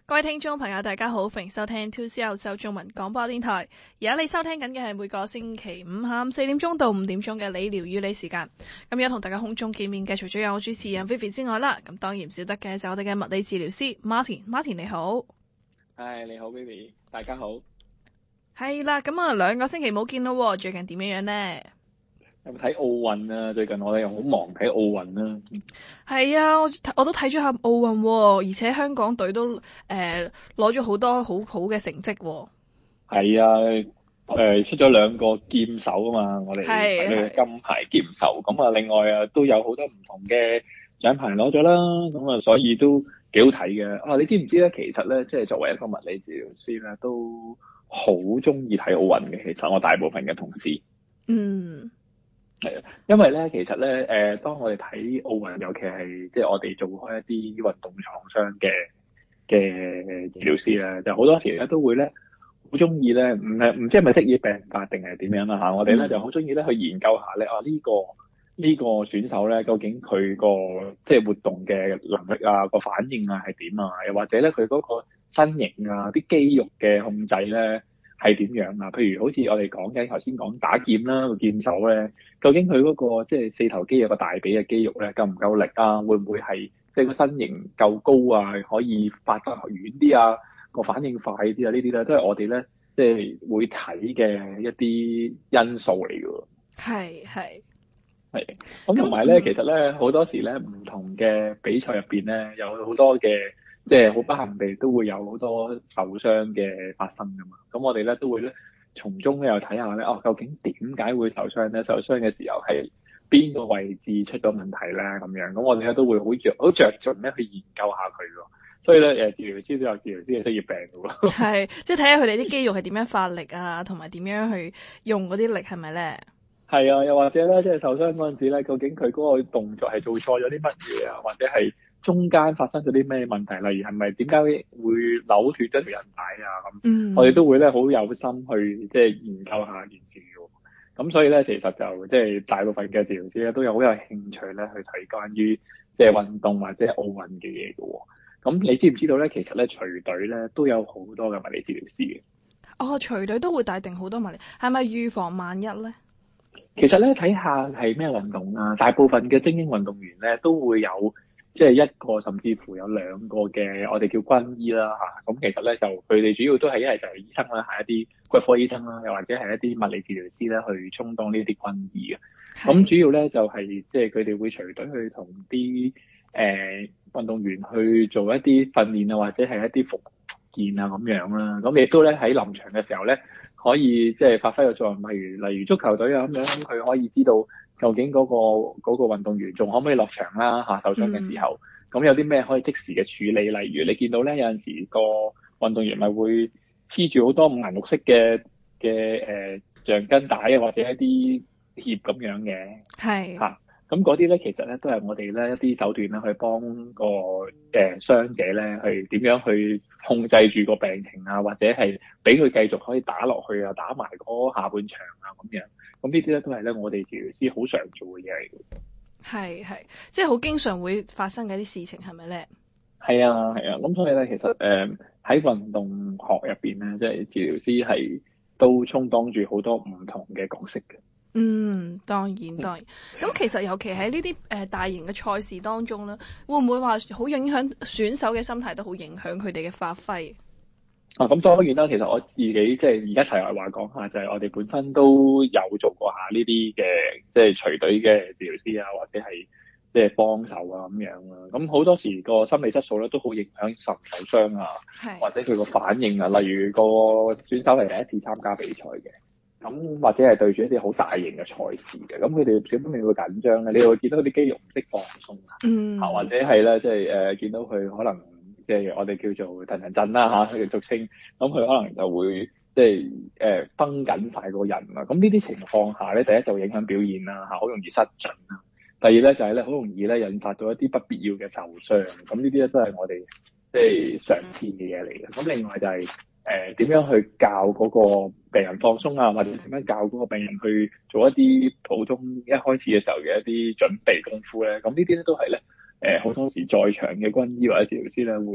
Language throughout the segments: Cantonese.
各位聽眾朋友，大家好，歡迎收聽 2CR 澳洲中文廣播電台。而家你收聽緊嘅係每個星期五下午4點鐘到5點鐘嘅理療與你時間。咁有同大家空中見面嘅，除咗有我主持人 Vivi 之外啦，咁當然唔少得嘅就我哋嘅物理治療師 Martin。Martin 你好。 係，你好 Vivi， 大家好。 係啦，咁啊2個星期冇見咯，最近點樣呢？ 有冇睇奧運啊？最近我哋又好忙睇奧運啦。 係啊，我都睇咗下奧運喎，而且香港隊都攞咗好多好好嘅成績喎。 係啊，出咗2個劍手啊嘛，我哋嘅金牌劍手。咁啊，另外啊都有好多唔同嘅獎牌攞咗啦。咁啊，所以都幾好睇嘅。啊，你知唔知咧？其實咧，即係作為一個物理治療師咧，都好中意睇奧運嘅。其實我大部分嘅同事。 嗯。 係啊，因為咧，其實咧，當我哋睇奧運，尤其係即係我哋做開一啲運動創傷嘅治療師咧，就好多時咧都會咧好中意咧，唔知係咪職業病發定係點樣啦嚇？我哋咧就好中意咧去研究下咧呢個選手咧，究竟佢個即係活動嘅能力啊，個反應啊係點啊？又或者咧佢嗰個身形啊，啲肌肉嘅控制咧係點樣啊？譬如好似我哋講緊頭先講打劍啦，個劍手咧，究竟佢嗰個即係四頭肌有個大髀嘅肌肉咧夠唔夠力啊？會唔會係即係個身形夠高啊？可以發得遠啲啊？個反應快啲啊？呢啲咧都係我哋咧即係會睇嘅一啲因素嚟嘅喎。 係。 咁同埋咧，其實咧好多時咧唔同嘅比賽入邊咧，有好多嘅即係好不幸地都會有好多受傷嘅發生㗎嘛。咁我哋咧都會咧從中咧又睇下咧，究竟點解會受傷咧？受傷嘅時候係邊個位置出咗問題咧？咁樣咁我哋咧都會好着重咧去研究下佢喎。所以咧治療師都有治療師嘅職業病㗎喎。 係，即係睇下佢哋啲肌肉係點樣發力啊，同埋點樣去用嗰啲力係咪咧？ 係啊，又或者咧，即係受傷嗰陣時咧，究竟佢嗰個動作係做錯咗啲乜嘢啊？或者係中間發生咗啲咩問題？例如係咪點解會扭斷咗條韌帶啊？咁，我哋都會咧好有心去即係研究下件事嘅。咁所以咧，其實就即係大部分嘅治療師咧都有好有興趣咧去睇關於即係運動或者奧運嘅嘢嘅。咁你知唔知道咧？其實咧隨隊咧都有好多嘅物理治療師嘅。 哦，隨隊都會帶定好多物理，係咪預防萬一咧？ 其實咧睇下係咩運動啊，大部分嘅精英運動員咧都會有即係一個甚至乎有2個嘅我哋叫軍醫啦嚇。咁其實咧就佢哋主要都係一係就係醫生啦，係一啲骨科醫生啦，又或者係一啲物理治療師咧去充當呢啲軍醫嘅。咁主要咧就係即係佢哋會隨隊去同啲運動員去做一啲訓練啊，或者係一啲復健啊咁樣啦。咁亦都咧喺臨場嘅時候咧，可以即係發揮個作用，例如足球隊啊咁樣，佢可以知道究竟嗰個運動員仲可唔可以落場啦嚇，受傷嘅時候，咁有啲咩可以即時嘅處理？例如你見到咧有陣時個運動員咪會黐住好多5顏6色嘅橡筋帶啊，或者一啲貼咁樣嘅， 係嚇。咁嗰啲咧，其實咧都係我哋咧一啲手段咧，去幫個傷者咧，去點樣去控制住個病情啊，或者係俾佢繼續可以打落去啊，打埋嗰下半場啊咁樣。咁呢啲咧都係咧我哋治療師好常做嘅嘢嚟嘅。 係，即係好經常會發生嘅啲事情係咪咧？ 係啊。咁所以咧，其實喺運動學入邊咧，即係治療師係都充當住好多唔同嘅角色嘅。 當然。咁其實尤其喺呢啲大型嘅賽事當中咧，會唔會話好影響選手嘅心態，都好影響佢哋嘅發揮？ 咁當然啦，其實我自己即係而家題外話講下，就係我哋本身都有做過下呢啲嘅即係隨隊嘅治療師啊，或者係即係幫手啊咁樣啦。咁好多時個心理質素咧都好影響受唔受傷啊，或者佢個反應啊。例如個選手係第一次參加比賽嘅。咁或者係對住一啲好大型嘅賽事嘅，咁佢哋少不免會緊張咧。你會見到啲肌肉唔識放鬆啊，或者係咧即係見到佢可能即係我哋叫做騰震啦嚇，佢哋俗稱，咁佢可能就會即係繃緊晒個人啦。咁呢啲情況下咧，第一就會影響表現啦嚇，好容易失準啦。第二咧就係咧好容易咧引發到一啲不必要嘅受傷。咁呢啲咧都係我哋即係常見嘅嘢嚟嘅。咁另外就係點樣去教嗰個病人放鬆啊，或者點樣教嗰個病人去做一啲普通一開始嘅時候嘅一啲準備功夫咧？咁呢啲咧都係咧好多時在場嘅軍醫或者治療師咧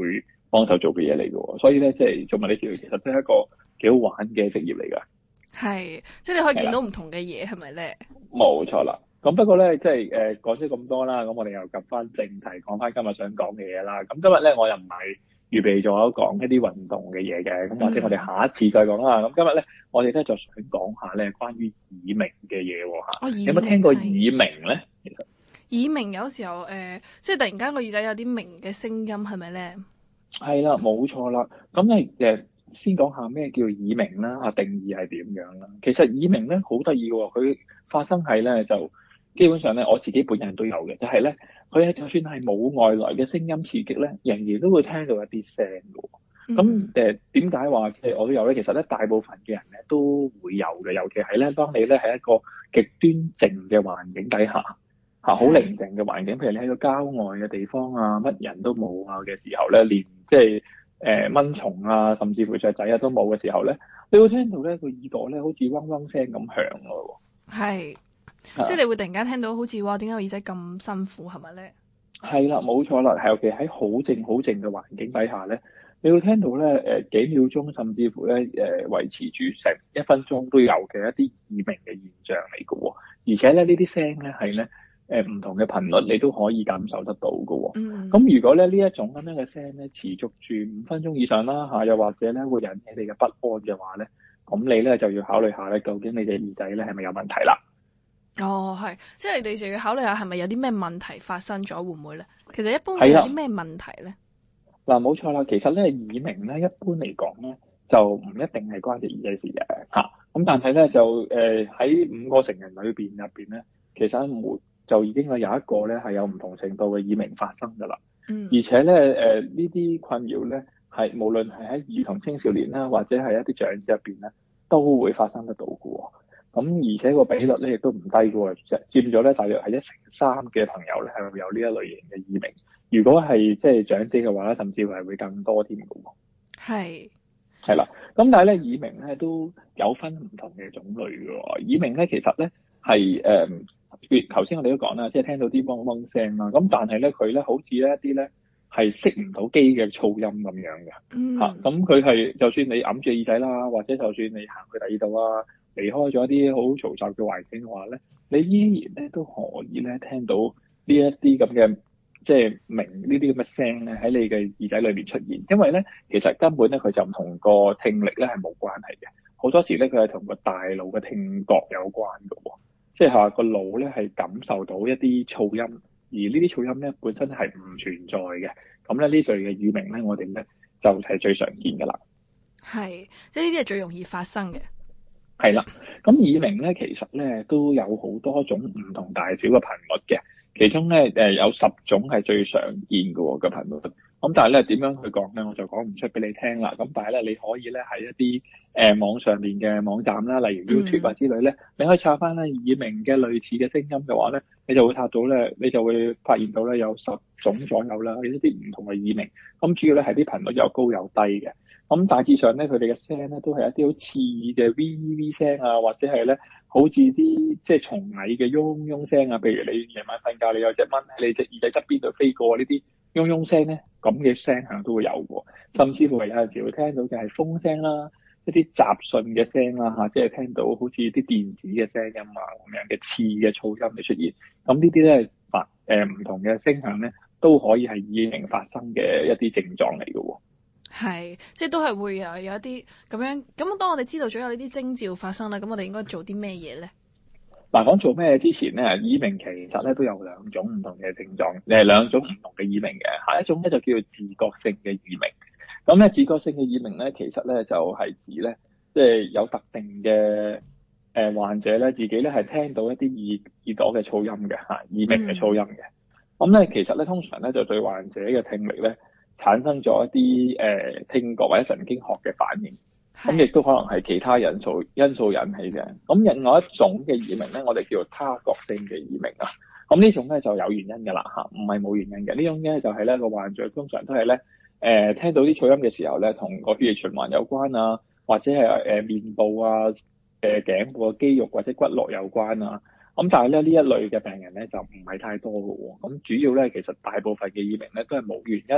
幫手做嘅嘢嚟嘅喎。所以咧，即係做物理治療其實都係一個幾好玩嘅職業嚟㗎。 係，即係你可以見到唔同嘅嘢，係咪咧？ 冇錯啦。咁不過咧，即係講咗咁多啦，咁我哋又及翻正題，講翻今日想講嘅嘢啦。咁今日咧，我又唔係預備咗講一啲運動嘅嘢嘅，咁或者我哋下一次再講啦。咁今日咧，我哋咧就想講下咧關於耳鳴嘅嘢喎嚇。有冇聽過耳鳴咧？其實耳鳴有時候即係突然間個耳仔有啲鳴嘅聲音，係咪咧？ 係啦，冇錯啦。咁咧先講下咩叫耳鳴啦，定義係點樣啦。其實耳鳴咧好得意嘅喎，佢發生係咧就基本上咧我自己本人都有嘅，就係咧佢係就算係冇外來嘅聲音刺激咧，仍然都會聽到一啲聲嘅喎。咁點解話即係我都有咧？其實咧大部分嘅人咧都會有嘅，尤其係咧當你咧喺一個極端靜嘅環境底下嚇，好寧靜嘅環境，譬如你喺個郊外嘅地方啊，乜人都冇啊嘅時候咧，連即係蚊蟲啊，甚至乎雀仔啊都冇嘅時候咧，你會聽到咧個耳朵咧好似嗡嗡聲咁響咯喎。 係，即係你會突然間聽到好似哇，點解個耳仔咁辛苦係咪咧？ 係啦，冇錯啦，尤其喺好靜嘅環境底下咧，你會聽到咧幾秒鐘，甚至乎咧維持住成1分鐘都有嘅一啲耳鳴嘅現象嚟嘅喎。而且咧呢啲聲咧係咧唔同嘅頻率，你都可以感受得到嘅喎。咁如果咧呢一種咁樣嘅聲咧持續住5分鐘以上啦嚇，又或者咧會引起你嘅不安嘅話咧，咁你咧就要考慮下咧，究竟你嘅耳仔咧係咪有問題啦？ 哦，係，即係你就要考慮下係咪有啲咩問題發生咗，會唔會咧？其實一般會有啲咩問題咧？ 嗱，冇錯啦，其實咧耳鳴咧一般嚟講咧就唔一定係關隻耳仔事嘅嚇。咁但係咧就喺5個成人入邊咧，其實就已經有一個咧係有唔同程度嘅耳鳴發生㗎啦。而且咧呢啲困擾咧係無論係喺兒童青少年啦，或者係一啲長者入邊咧，都會發生得到嘅喎。咁而且個比率咧亦都唔低嘅喎，佔咗咧大約係1/3嘅朋友咧係會有呢一類型嘅耳鳴。如果係即係長者嘅話咧，甚至乎係會更多添嘅喎。係啦，咁但係咧耳鳴咧都有分唔同嘅種類嘅喎。耳鳴咧其實咧係譬如頭先我哋都講啦，即係聽到啲嗡嗡聲啦。咁但係咧佢咧好似一啲咧係熄唔到機嘅噪音咁樣嘅嚇。咁佢係就算你揞住耳仔啦，或者就算你行去第二度啊，離開咗一啲好嘈雜嘅環境嘅話咧，你依然咧都可以咧聽到呢一啲咁嘅即係鳴呢啲咁嘅聲咧喺你嘅耳仔裏面出現。因為咧其實根本咧佢就唔同個聽力咧係冇關係嘅，好多時咧佢係同個大腦嘅聽覺有關嘅喎。即係話個腦咧係感受到一啲噪音，而呢啲噪音咧本身係唔存在嘅。咁咧呢類嘅耳鳴咧，我哋咧就係最常見㗎啦。 係，即係呢啲係最容易發生嘅。係啦，咁耳鳴咧其實咧都有好多種唔同大小嘅頻率嘅，其中咧有10種係最常見嘅喎個頻率。咁但係咧點樣去講咧，我就講唔出俾你聽啦。咁但係咧你可以咧喺一啲網上面嘅網站啦，例如 YouTube 啊之類咧，你可以查翻咧耳鳴嘅類似嘅聲音嘅話咧，你就會查到咧，你就會發現到咧有10種左右啦，有一啲唔同嘅耳鳴。咁主要咧係啲頻率有高有低嘅。咁大致上咧，佢哋嘅聲咧都係一啲好刺耳嘅 V 聲啊，或者係咧好似啲即係蟲蟻嘅嗡嗡聲啊。譬如你夜晚瞓覺，你有隻蚊喺你隻耳仔側邊度飛過呢啲嗡嗡聲咧，咁嘅聲響都會有喎。甚至乎有陣時會聽到嘅係風聲啦，一啲雜訊嘅聲啦嚇，即係聽到好似啲電子嘅聲音啊咁樣嘅刺嘅噪音嘅出現。咁呢啲咧唔同嘅聲響咧，都可以係耳鳴發生嘅一啲症狀嚟嘅喎。 係，即係都係會有一啲咁樣。咁當我哋知道咗有呢啲徵兆發生啦，咁我哋應該做啲咩嘢咧？ 嗱，講做咩之前咧，耳鳴其實咧都有2種唔同嘅症狀，2種唔同嘅耳鳴嘅。下一種咧就叫做自覺性嘅耳鳴。咁咧自覺性嘅耳鳴咧，其實咧就係指咧，即係有特定嘅患者咧，自己咧係聽到一啲耳朵嘅噪音嘅嚇，耳鳴嘅噪音嘅。咁咧其實咧通常咧就對患者嘅聽力咧產生咗一啲聽覺或者神經學嘅反應，咁亦都可能係其他因素引起嘅。咁另外一種嘅耳鳴咧，我哋叫做他覺性嘅耳鳴啊。咁呢種咧就有原因㗎啦嚇，唔係冇原因嘅。呢種咧就係咧個患者通常都係咧聽到啲噪音嘅時候咧，同個血液循環有關啊，或者係面部啊、頸部嘅肌肉或者骨骼有關啊。咁但係咧呢一類嘅病人咧就唔係太多嘅喎。咁主要咧其實大部分嘅耳鳴咧都係冇原因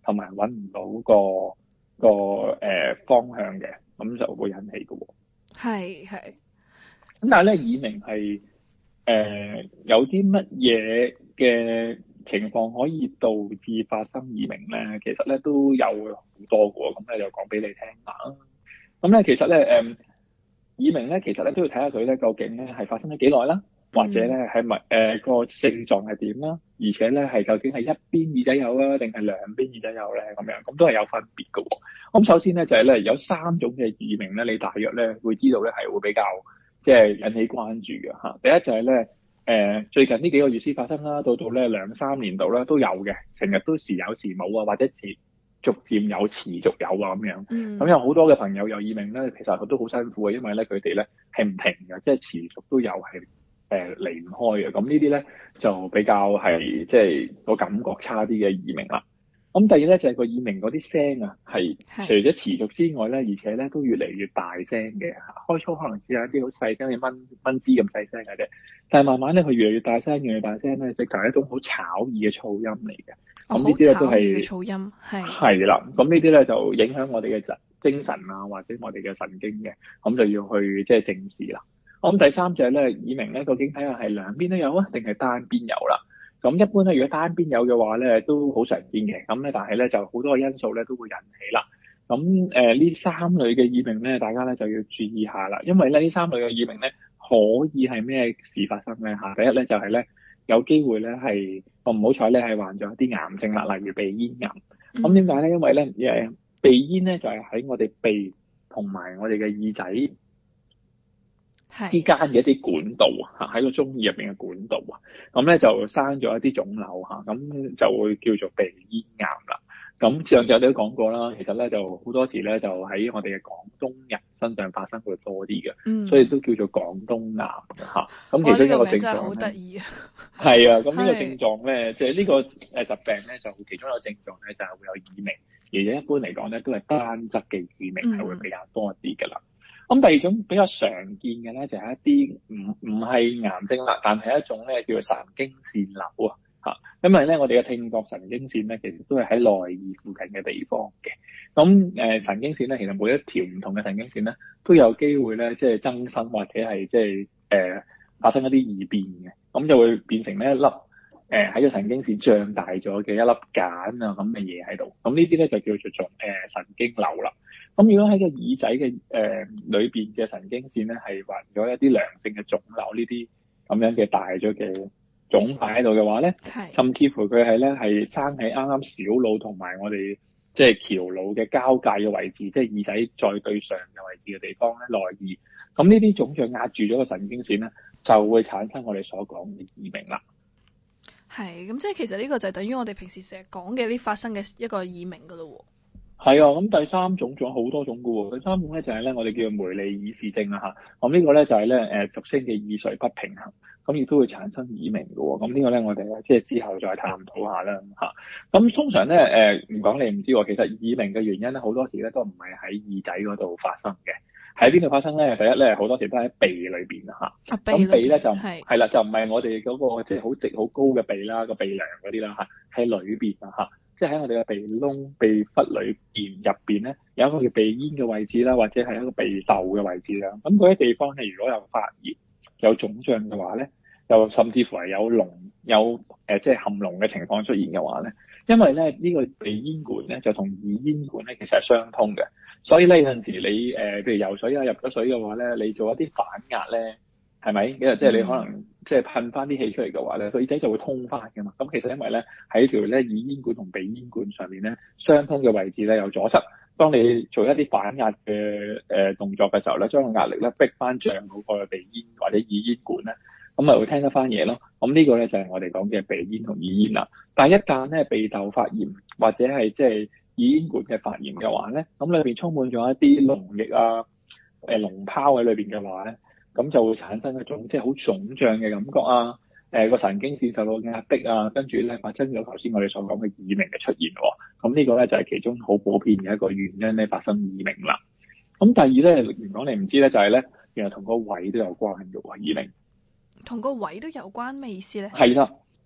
同埋揾唔到個方向嘅，咁就會引起嘅喎。 係。 咁但係咧，耳鳴係有啲乜嘢嘅情況可以導致發生耳鳴咧？其實咧都有好多嘅喎，咁咧就講俾你聽下。咁咧其實咧耳鳴咧其實咧都要睇下佢咧究竟咧係發生咗幾耐啦，或者咧係咪個症狀係點啦，而且咧係究竟係一邊耳仔有啊，定係兩邊耳仔有咧咁樣，咁都係有分別嘅喎。咁首先咧就係咧有3種嘅耳鳴咧，你大約咧會知道咧係會比較即係引起關注嘅嚇。第一就係咧最近呢幾個月先發生啦，到咧2-3年度咧都有嘅，成日都時有時冇啊，或者逐漸有持續有啊咁樣。咁有好多嘅朋友有耳鳴咧，其實佢都好辛苦嘅，因為咧佢哋咧係唔停嘅，即係持續都有係離唔開嘅。咁呢啲咧就比較係即係個感覺差啲嘅耳鳴啦。咁第二咧就係個耳鳴嗰啲聲啊，係除咗持續之外咧，而且咧都越嚟越大聲嘅。開初可能只有一啲好細聲嘅蚊枝咁細聲嘅啫，但係慢慢咧佢越嚟越大聲，越嚟越大聲咧，直頭係一種好吵耳嘅噪音嚟嘅。咁呢啲咧都係噪音，係啦。咁呢啲咧就影響我哋嘅精神啊，或者我哋嘅神經嘅，咁就要去即係正視啦。咁第三就係咧耳鳴咧，究竟睇下係兩邊都有啊，定係單邊有啦？咁一般咧，如果單邊有嘅話咧，都好常見嘅。咁咧，但係咧就好多因素咧都會引起啦。咁呢3類嘅耳鳴咧，大家咧就要注意下啦。因為咧呢3類嘅耳鳴咧，可以係咩事發生咧嚇？第一咧就係咧有機會咧係唔好彩咧係患咗一啲癌症啦，例如鼻咽癌。咁點解咧？因為咧鼻咽咧就係喺我哋鼻同埋我哋嘅耳仔之間嘅一啲管道啊，喺個中耳入邊嘅管道啊，咁咧就生咗一啲腫瘤嚇，咁就會叫做鼻咽癌啦。咁上集都講過啦，其實咧就好多時咧就喺我哋嘅廣東人身上發生會多啲嘅，所以都叫做廣東癌嚇。咁其中一個症狀好得意啊！ 係啊，咁呢個症狀咧，即係呢個疾病咧，就其中一個症狀咧就係會有耳鳴，而且一般嚟講咧都係單側嘅耳鳴係會比較多啲㗎啦。咁第二種比較常見嘅咧，就係一啲唔係癌症啦，但係一種咧叫做神經線瘤啊嚇。因為咧我哋嘅聽覺神經線咧，其實都係喺內耳附近嘅地方嘅。咁神經線咧，其實每一條唔同嘅神經線咧，都有機會咧即係增生或者係即係發生一啲異變嘅，咁就會變成呢一粒喺個神經線脹大咗嘅一粒繭啊咁嘅嘢喺度。咁呢啲咧就叫做神經瘤啦。咁如果喺個耳仔嘅裏邊嘅神經線咧係患咗一啲良性嘅腫瘤，呢啲咁樣嘅大咗嘅腫塊喺度嘅話咧，甚至乎佢係咧係生喺啱啱小腦同埋我哋即係橋腦嘅交界嘅位置，即係耳仔再對上嘅位置嘅地方咧，內耳。咁呢啲腫脹壓住咗個神經線咧，就會產生我哋所講嘅耳鳴啦。 係，咁即係其實呢個就係等於我哋平時成日講嘅呢發生嘅一個耳鳴噶咯喎。 係啊，咁第三種仲有好多種噶喎。第三種咧就係咧我哋叫做梅里爾氏症啦嚇。咁呢個咧就係咧俗稱嘅耳垂不平衡，咁亦都會產生耳鳴噶喎。咁呢個咧我哋咧即係之後再探討下啦嚇。咁通常咧唔講你唔知喎，其實耳鳴嘅原因咧好多時咧都唔係喺耳仔嗰度發生嘅。喺邊度發生咧？第一咧好多時都喺鼻裏邊嚇。咁鼻咧就係啦，就唔係我哋嗰個即係好直好高嘅鼻啦，個鼻梁嗰啲啦嚇，喺裏邊啊嚇。即係喺我哋嘅鼻窿、鼻窟裏邊入邊咧，有一個叫鼻咽嘅位置啦，或者係一個鼻竇嘅位置啦。咁嗰啲地方咧，如果有發炎、有腫脹嘅話咧，又甚至乎係有膿、即係含膿嘅情況出現嘅話咧，因為咧呢個鼻咽管咧就同耳咽管咧其實係相通嘅，所以咧有陣時你譬如游水啊入咗水嘅話咧，你做一啲反壓咧。係咪？即係你可能即係噴翻啲氣出嚟嘅話咧，個耳仔就會通翻㗎嘛。咁其實因為咧喺條咧耳咽管同鼻咽管上面咧相通嘅位置咧有阻塞，當你做一啲反壓嘅動作嘅時候咧，將個壓力咧逼翻脹嗰個鼻咽或者耳咽管咧，咁咪會聽得翻嘢咯。咁呢個咧就係我哋講嘅鼻咽同耳咽啦。但係一旦咧鼻竇發炎或者係即係耳咽管嘅發炎嘅話咧，咁裏邊充滿咗一啲膿液啊、膿泡喺裏邊嘅話咧。咁就會產生一種即係好腫脹嘅感覺啊，個神經線受到壓迫啊，跟住咧發生咗頭先我哋所講嘅耳鳴嘅出現喎。咁呢個咧就係其中好普遍嘅一個原因咧發生耳鳴啦。咁第二咧，如果你唔知咧，就係咧原來同個胃都有關嘅喎，耳鳴。 同個胃都有關咩意思咧？ 係啦，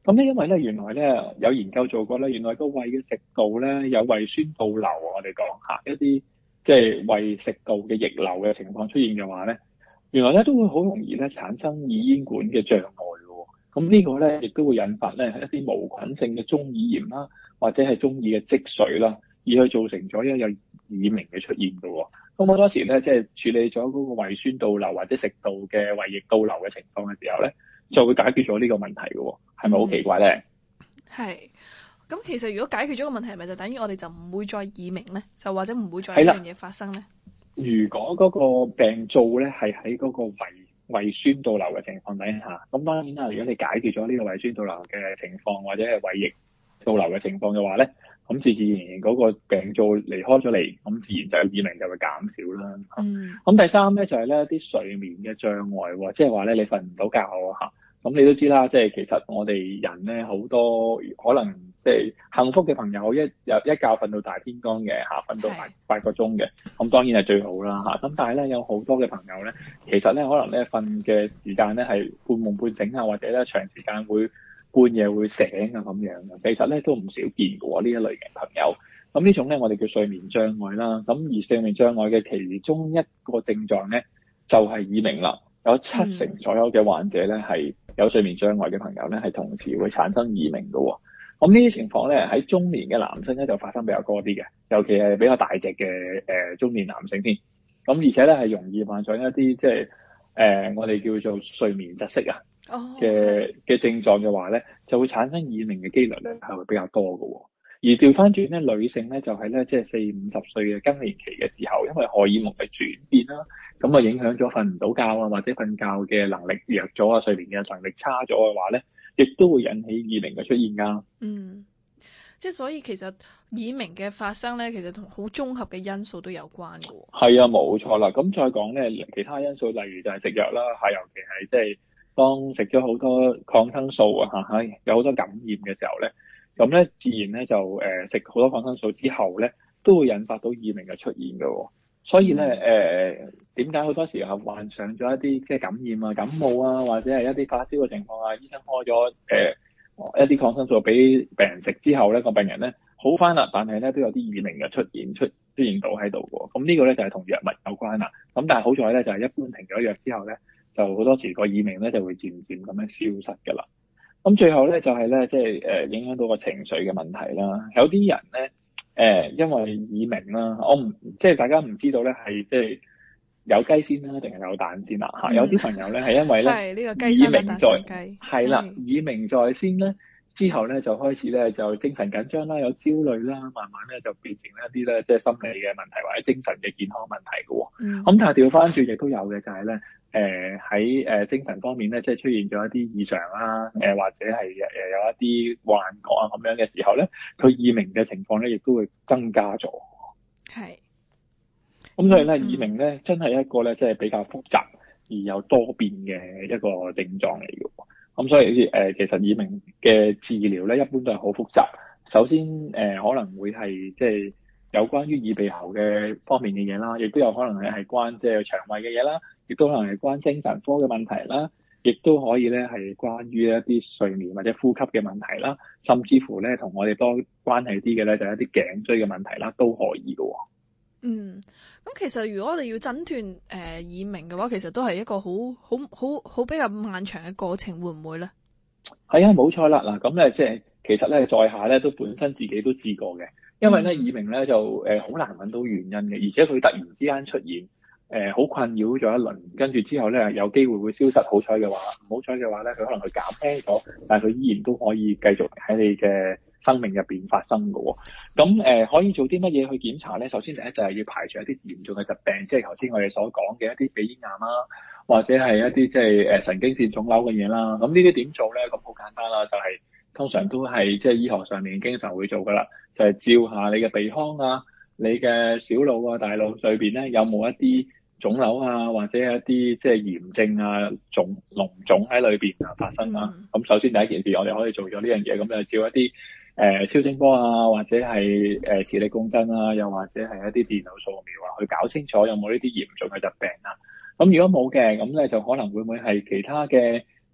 咁咧因為咧原來咧有研究做過咧，原來個胃嘅食道咧有胃酸倒流，我哋講下一啲即係胃食道嘅逆流嘅情況出現嘅話咧，原來咧都會好容易咧產生耳咽管嘅障礙嘅。咁呢個咧亦都會引發咧一啲無菌性嘅中耳炎啦，或者係中耳嘅積水啦，而去造成咗有耳鳴嘅出現嘅。咁好多時咧，即係處理咗嗰個胃酸倒流或者食道嘅胃液倒流嘅情況嘅時候咧，就會解決咗呢個問題嘅，係咪好奇怪咧？ 係。咁其實如果解決咗個問題，係咪就等於我哋就唔會再耳鳴咧？就或者唔會再有呢樣嘢發生咧？ 如果嗰個病灶咧係喺嗰個胃酸倒流嘅情況底下，咁當然啦，如果你解決咗呢個胃酸倒流嘅情況或者係胃液倒流嘅情況嘅話咧，咁自然嗰個病灶離開咗嚟，咁自然就耳鳴就會減少啦。咁第三咧就係咧啲睡眠嘅障礙喎，即係話咧你瞓唔到覺嚇。咁你都知啦，即係其實我哋人咧好多可能即係幸福嘅朋友一覺瞓到大天光嘅嚇，瞓到8個鐘嘅，咁當然係最好啦嚇。咁但係咧有好多嘅朋友咧，其實咧可能咧瞓嘅時間咧係半夢半醒啊，或者咧長時間會半夜會醒啊咁樣嘅，其實咧都唔少見嘅喎呢一類嘅朋友。咁呢種咧我哋叫睡眠障礙啦。咁而睡眠障礙嘅其中一個症狀咧就係耳鳴啦。有70%左右嘅患者咧係有睡眠障礙嘅朋友咧係同時會產生耳鳴嘅喎。咁呢啲情況咧喺中年嘅男性咧就發生比較多啲嘅，尤其係比較大隻嘅中年男性添。咁而且咧係容易患上一啲即係我哋叫做睡眠窒息啊嘅症狀嘅話咧，就會產生耳鳴嘅機率咧係會比較多嘅喎。而調翻轉咧，女性咧就係咧，即係40-50歲嘅更年期嘅時候，因為荷爾蒙嘅轉變啦，咁啊影響咗瞓唔到覺啊，或者瞓覺嘅能力弱咗啊，睡眠嘅能力差咗嘅話咧，亦都會引起耳鳴嘅出現㗎。 即係所以其實耳鳴嘅發生咧，其實同好綜合嘅因素都有關嘅喎。 係啊，冇錯啦。咁再講咧，其他因素例如就係食藥啦，尤其係即係當食咗好多抗生素啊有好多感染嘅時候咧。咁咧，自然咧就食好多抗生素之後咧，都會引發到耳鳴嘅出現嘅喎。所以咧點解好多時候患上咗一啲即係感染啊、感冒啊，或者係一啲發燒嘅情況啊，醫生開咗一啲抗生素俾病人食之後咧，個病人咧好返啦，但係咧都有啲耳鳴嘅出現到喺度喎。咁呢個咧就係同藥物有關啦。咁但係好在咧就係一般停咗藥之後咧，就好多時個耳鳴咧就會漸漸咁樣消失㗎啦。咁最後咧就係咧，即係影響到個情緒嘅問題啦。有啲人咧因為耳鳴啦，我唔即係大家唔知道咧係即係有雞先啦，定係有蛋先啦嚇。有啲朋友咧係因為咧耳鳴係啦，耳鳴在先咧，之後咧就開始咧就精神緊張啦，有焦慮啦，慢慢咧就變成一啲咧即係心理嘅問題或者精神嘅健康問題嘅喎。咁但係調翻轉亦都有嘅就係咧。喺精神方面咧，即係出現咗一啲異常啦，或者係有一啲幻覺啊咁樣嘅時候咧，佢耳鳴嘅情況咧，亦都會增加咗。 係。 咁所以咧，耳鳴咧真係一個咧，即係比較複雜而又多變嘅一個症狀嚟嘅。咁所以其實耳鳴嘅治療咧，一般都係好複雜。首先可能會係即係。有關於耳鼻喉嘅方面嘅嘢啦，亦都有可能係關即係腸胃嘅嘢啦，亦都可能係關精神科嘅問題啦，亦都可以咧係關於一啲睡眠或者呼吸嘅問題啦，甚至乎咧同我哋多關係啲嘅咧就係一啲頸椎嘅問題啦，都可以嘅。 咁其實如果我哋要診斷耳鳴嘅話，其實都係一個好比較漫長嘅過程，會唔會咧？ 係啊，冇錯啦。嗱，咁咧即係其實咧在下咧都本身自己都試過嘅。因為咧耳鳴咧就好難揾到原因嘅，而且佢突然之間出現，好困擾咗一輪，跟住之後咧有機會會消失。好彩嘅話，唔好彩嘅話咧，佢可能佢減輕咗，但係佢依然都可以繼續喺你嘅生命入邊發生嘅喎。咁可以做啲乜嘢去檢查咧？首先第一就係要排除一啲嚴重嘅疾病，即係頭先我哋所講嘅一啲鼻咽癌啦，或者係一啲即係神經線腫瘤嘅嘢啦。咁呢啲點做咧？咁好簡單啦，就係通常都係即係醫學上面經常會做噶啦。就係照下你嘅鼻腔啊，你嘅小腦啊、大腦裏邊咧有冇一啲腫瘤啊，或者一啲即係炎症啊、膿腫喺裏邊啊發生啊。咁首先第一件事，我哋可以做咗呢樣嘢，咁就照一啲超聲波啊，或者係磁力共振啊，又或者係一啲電腦掃描啊，去搞清楚有冇呢啲嚴重嘅疾病啊。咁如果冇嘅，咁咧就可能會唔會係其他嘅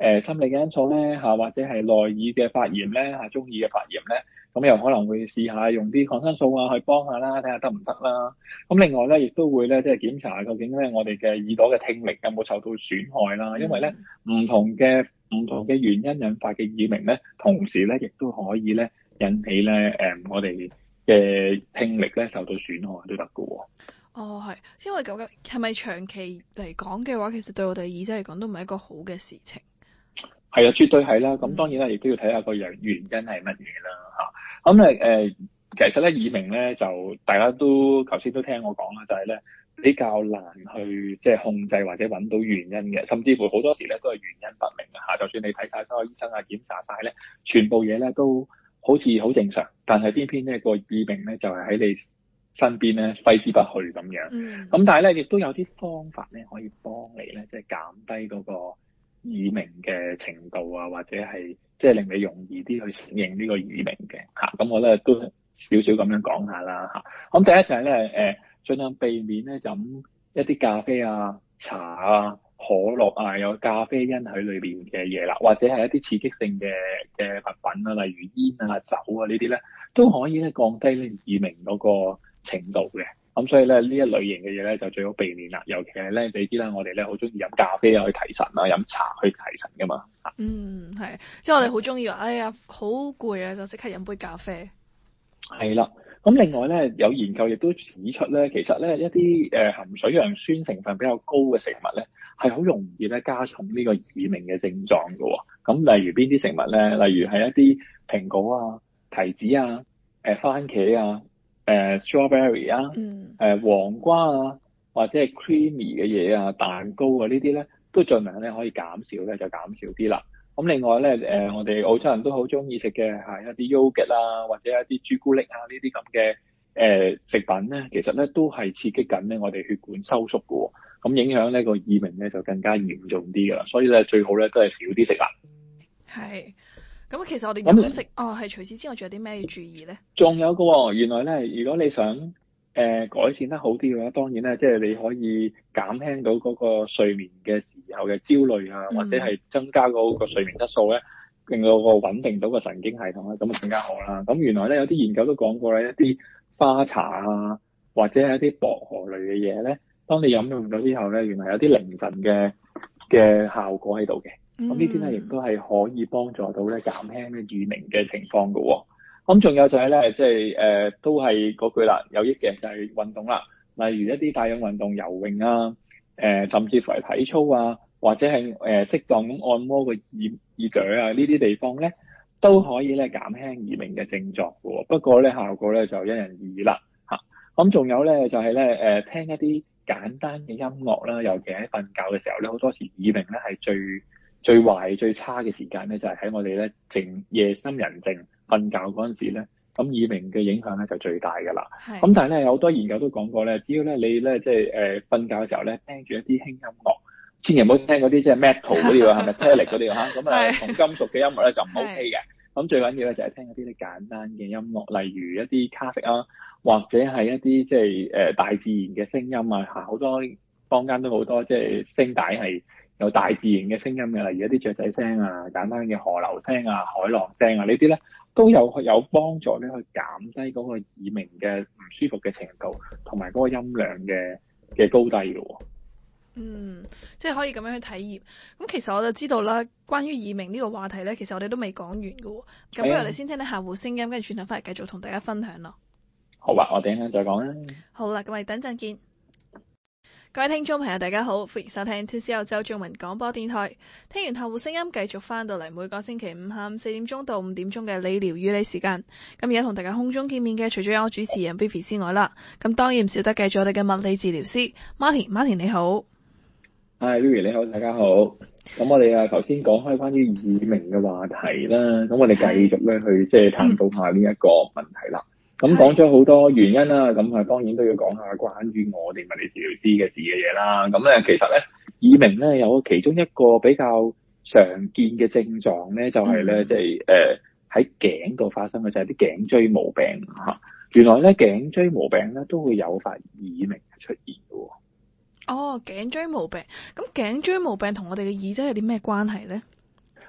心理嘅因素咧或者係內耳嘅發炎咧中耳嘅發炎咧，咁又可能會試下用啲抗生素去幫下啦，睇下得唔得啦。咁另外咧，亦都會咧即係檢查下究竟咧我哋嘅耳朵嘅聽力有冇受到損害啦。因為咧唔同嘅原因引發嘅耳鳴咧，同時咧亦都可以咧引起咧我哋嘅聽力咧受到損害都得㗎喎。 哦，係，因為咁係咪長期嚟講嘅話，其實對我哋耳仔嚟講都唔係一個好嘅事情。 係啊，絕對係啦。咁當然啦，亦都要睇下個原因係乜嘢啦嚇。咁其實咧耳鳴咧就大家都頭先都聽我講啦，就係咧比較難去即係控制或者揾到原因嘅，甚至乎好多時咧都係原因不明嘅。就算你睇晒所有醫生檢查晒咧，全部嘢咧都好似好正常，但係偏偏呢個耳鳴咧就係喺你身邊咧揮之不去咁樣。咁但係咧亦都有啲方法咧可以幫你咧即係減低嗰個耳鳴嘅程度或者係即係令你容易啲去適應呢個耳鳴嘅嚇。咁我咧都少少咁樣講下啦嚇。咁第一就係咧盡量避免咧飲一啲咖啡茶可樂有咖啡因喺裏邊嘅嘢啦，或者係一啲刺激性嘅物品啦，例如煙酒呢啲咧都可以咧降低咧耳鳴嗰個程度嘅。咁所以咧呢一類型嘅嘢咧就最好避免啦。尤其係咧你知啦，我哋咧好中意飲咖啡去提神飲茶去提神噶嘛。 係，即係我哋好中意話，哎呀好攰啊，就即刻飲杯咖啡。係啦。咁另外咧，有研究亦都指出咧，其實咧一啲含水楊酸成分比較高嘅食物咧，係好容易咧加重呢個耳鳴嘅症狀㗎喎。咁例如邊啲食物咧？例如係一啲蘋果提子番茄strawberry 黃瓜或者係 creamy 嘅嘢蛋糕呢啲咧，都盡量咧可以減少咧就減少啲啦。咁另外咧，我哋澳洲人都好中意食嘅係一啲 yogurt 或者一啲朱古力呢啲咁嘅食品咧，其實咧都係刺激緊咧我哋血管收縮㗎喎，咁影響呢個耳鳴咧就更加嚴重啲㗎啦。所以咧最好咧都係少啲食啦。 係。咁其實我哋飲食係除此之外仲有啲咩要注意咧？ 仲有㗎喎，原來咧如果你想改善得好啲嘅話，當然咧即係你可以減輕到嗰個睡眠嘅時候嘅焦慮或者係增加嗰個睡眠質素咧，令到個穩定到個神經系統咧，咁更加好啦。咁原來咧有啲研究都講過咧，一啲花茶或者係一啲薄荷類嘅嘢咧，當你飲用咗之後咧，原來有啲寧神嘅效果喺度嘅。咁呢啲咧亦都係可以幫助到咧減輕咧耳鳴嘅情況㗎喎。咁仲有就係咧，即係都係嗰句啦，有益嘅就係運動啦，例如一啲帶氧運動、游泳甚至乎係體操或者係適當咁按摩個耳嘴呢啲地方咧，都可以咧減輕耳鳴嘅症狀㗎喎。不過咧效果咧就因人而異啦嚇。咁仲有咧就係咧聽一啲簡單嘅音樂啦，尤其喺瞓覺嘅時候咧，好多時耳鳴咧係最壞最差嘅時間咧，就係喺我哋咧夜深人靜瞓覺嗰陣時咧，咁耳鳴嘅影響咧就最大㗎啦。咁但係咧有好多研究都講過咧，只要咧你咧即係瞓覺嘅時候咧，聽住一啲輕音樂，千祈唔好聽嗰啲即係 metal 嗰啲係咪 metallic 嗰啲咁同金屬嘅音樂咧就唔 OK 嘅。咁最緊要咧就係聽一啲簡單嘅音樂，例如一啲卡式或者係一啲即係大自然嘅聲音好多坊間都好多即係聲帶係有大自然嘅聲音嘅，例如一啲雀仔聲簡單嘅河流聲海浪聲呢啲咧都有幫助咧去減低嗰個耳鳴嘅唔舒服嘅程度，同埋嗰個音量嘅高低嘅喎。 即係可以咁樣去體驗。咁其實我就知道啦，關於耳鳴呢個話題咧，其實我哋都未講完嘅喎。咁不如我哋先聽聽客戶聲音，跟住轉頭翻嚟繼續同大家分享咯。 好啊，我哋陣間再講啦。 好啦，咁我哋等陣見。各位聽眾朋友大家好，歡迎收聽 2C 澳洲中文廣播電台。聽完客戶聲音，繼續翻到嚟每個星期五下午4點鐘到5點鐘嘅理療與你時間。咁而家同大家空中見面嘅，除咗有我主持人 Vivi 之外啦，咁當然唔少得繼續我哋嘅物理治療師 Martin 你好。 Vivi 你好，大家好。咁我哋頭先講開關於耳鳴嘅話題啦，咁我哋繼續咧去即係探討下呢一個問題啦。咁講咗好多原因啦，咁當然都要講下關於我哋物理治療師嘅事嘅嘢啦。咁咧其實咧耳鳴咧有其中一個比較常見嘅症狀咧，就係咧即係喺頸度發生嘅就係啲頸椎毛病嚇。原來咧頸椎毛病咧都會誘發耳鳴出現嘅喎。頸椎毛病，咁頸椎毛病同我哋嘅耳仔有啲咩關係咧？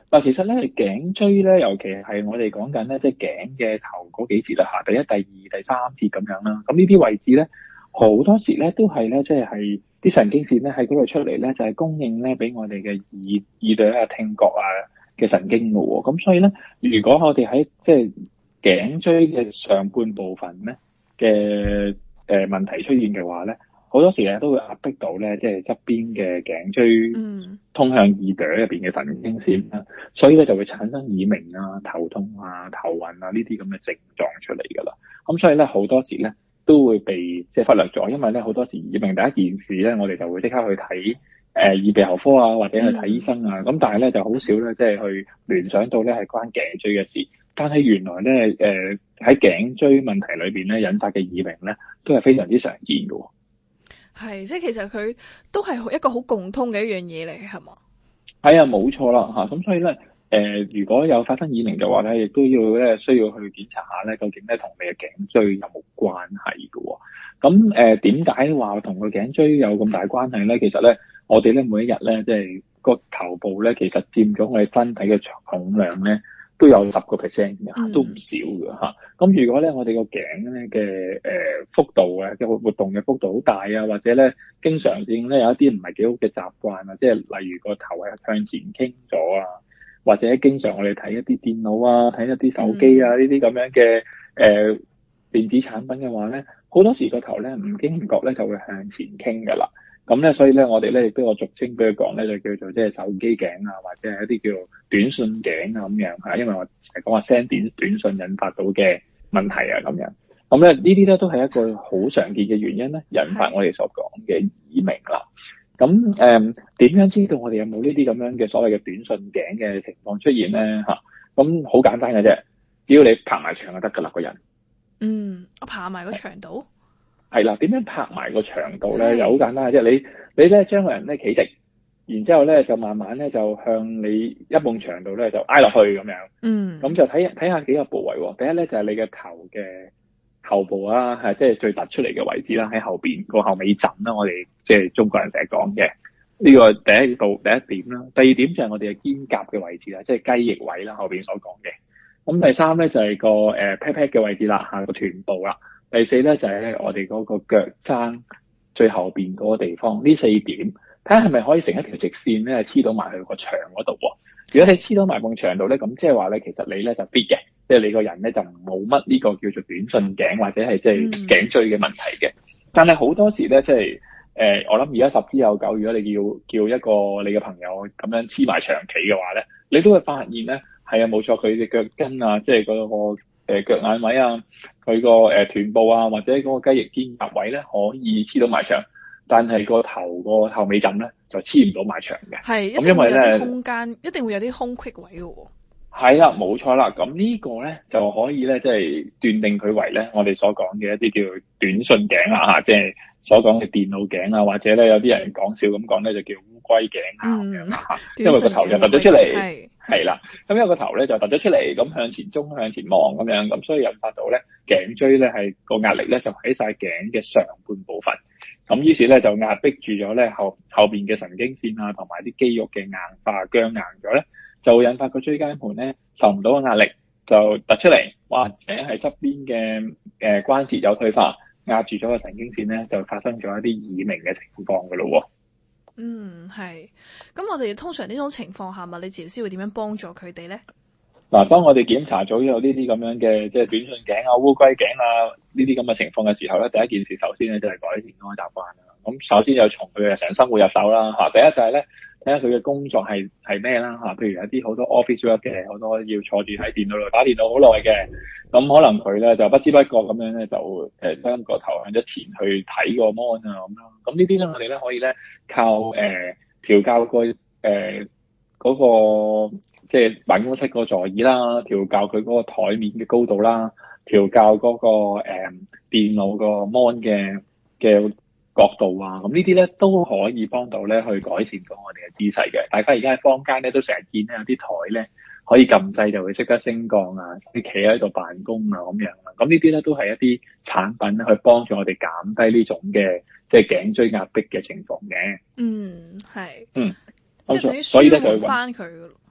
嗱，其實咧頸椎咧，尤其係我哋講緊咧，即係頸嘅頭嗰幾節啦嚇，第一、第二、第三節咁樣啦。咁呢啲位置咧，好多時咧都係咧，即係啲神經線咧喺嗰度出嚟咧，就係供應咧俾我哋嘅耳朵啊、聽覺啊嘅神經嘅喎。咁所以咧，如果我哋喺即係頸椎嘅上半部分咧嘅問題出現嘅話咧，好多時咧都會壓迫到咧，即係側邊嘅頸椎通向耳朵入邊嘅神經線啦，所以咧就會產生耳鳴啊、頭痛啊、頭暈啊呢啲咁嘅症狀出嚟㗎啦。咁所以咧好多時咧都會被即係忽略咗，因為咧好多時耳鳴第一件事咧，我哋就會即刻去睇耳鼻喉科啊，或者去睇醫生啊。咁但係咧就好少咧，即係去聯想到咧係關頸椎嘅事。但係原來咧喺頸椎問題裏邊咧引發嘅耳鳴咧都係非常之常見嘅喎。 係，即係其實佢都係一個好共通嘅一樣嘢嚟嘅，係嘛？ 係啊，冇錯啦嚇。咁所以咧如果有發生耳鳴嘅話咧，亦都要咧需要去檢查下咧，究竟咧同你嘅頸椎有冇關係嘅喎。咁點解話同個頸椎有咁大關係咧？其實咧，我哋咧每一日咧，即係個頭部咧，其實佔咗我哋身體嘅重量咧，都有10%嘅，都唔少嘅嚇。咁如果咧我哋個頸咧嘅幅度啊，嘅活動嘅幅度好大啊，或者咧經常性咧有一啲唔係幾好嘅習慣啊，即係例如個頭係向前傾咗啊，或者經常我哋睇一啲電腦啊、睇一啲手機啊呢啲咁樣嘅電子產品嘅話咧，好多時個頭咧唔經唔覺咧就會向前傾㗎啦。咁咧，所以咧，我哋咧亦都有俗稱俾佢講咧，就叫做即係手機頸啊，或者係一啲叫做短訊頸啊咁樣嚇。因為我成日講話 send 短訊引發到嘅問題啊咁樣。咁咧呢啲咧都係一個好常見嘅原因咧，引發我哋所講嘅耳鳴啦。咁點樣知道我哋有冇呢啲咁樣嘅所謂嘅短訊頸嘅情況出現咧嚇？咁好簡單嘅啫，只要你拍埋牆就得㗎啦，個人。 我爬埋個牆度。 係啦，點樣拍埋個牆度咧？又好簡單嘅啫。你咧將個人咧企直，然之後咧就慢慢咧就向你一埲牆度咧就挨落去咁樣。咁就睇下幾個部位喎。第一咧就係你嘅頭嘅後部啦，係即係最突出嚟嘅位置啦，喺後邊個後尾枕啦。我哋即係中國人成日講嘅呢個第一點啦。第二點就係我哋嘅肩胛嘅位置啦，即係雞翼位啦，後邊所講嘅。咁第三咧就係個pat pat 嘅位置啦，下個臀部啦。第四咧就係咧我哋嗰個腳踭最後邊嗰個地方，呢4點睇下係咪可以成一條直線咧黐到埋去個牆嗰度喎。如果你黐到埋埲牆度咧，咁即係話咧其實你咧就 fit 嘅，即係你個人咧就冇乜呢個叫做短訊頸或者係即係頸椎嘅問題嘅。但係好多時咧即係我諗而家10之有9，如果你叫一個你嘅朋友咁樣黐埋牆企嘅話咧，你都會發現咧係啊冇錯，佢嘅腳跟啊，即係嗰個腳眼位啊，佢個臀部啊，或者嗰個雞翼肩胛位咧，可以黐到埋牆，但係個頭個後尾枕咧就黐唔到埋牆嘅。 係，一定會有啲空間，一定會有啲空隙位嘅喎。係啦，冇錯啦。咁呢個咧就可以咧，即係斷定佢為咧我哋所講嘅一啲叫短訊頸啦嚇，即係所講嘅電腦頸啊，或者咧有啲人講笑咁講咧就叫烏龜頸啊咁樣嚇，因為個頭就突咗出嚟。係啦，咁因為個頭咧就突咗出嚟，咁向前中向前望咁樣，咁所以引發到咧頸椎咧係個壓力咧就喺晒頸嘅上半部分，咁於是咧就壓迫住咗咧後邊嘅神經線啊，同埋啲肌肉嘅硬化僵硬咗咧，就會引發個椎間盤咧受唔到個壓力就突出嚟，或者係側邊嘅關節有退化，壓住咗個神經線咧，就發生咗一啲耳鳴嘅情況噶咯喎。 係。咁我哋通常呢種情況下，物理治療師會點樣幫助佢哋咧？ 嗱，當我哋檢查咗有呢啲咁樣嘅即係短訊頸啊、烏龜頸啊呢啲咁嘅情況嘅時候咧，第一件事首先咧就係改善嗰個習慣啦。咁首先就從佢嘅日常生活入手啦嚇。第一就係咧睇下佢嘅工作係咩啦嚇。譬如有啲好多 office work 嘅，好多要坐住喺電腦度打電腦好耐嘅，咁可能佢咧就不知不覺咁樣咧就將個頭向咗前去睇個 mon 啊咁咯。咁呢啲咧我哋咧可以咧靠調校個嗰個即係辦公室個座椅啦，調校佢嗰個台面嘅高度啦，調校嗰個電腦個 mon 嘅角度啊，咁呢啲咧都可以幫到咧去改善到我哋嘅姿勢嘅。大家而家喺坊間咧都成日見咧有啲台咧可以撳掣就會識得升降啊，啲企喺度辦公啊咁樣啦。咁呢啲咧都係一啲產品咧去幫助我哋減低呢種嘅即係頸椎壓迫嘅情況嘅。 係。 即係等於舒緩翻佢嘅咯。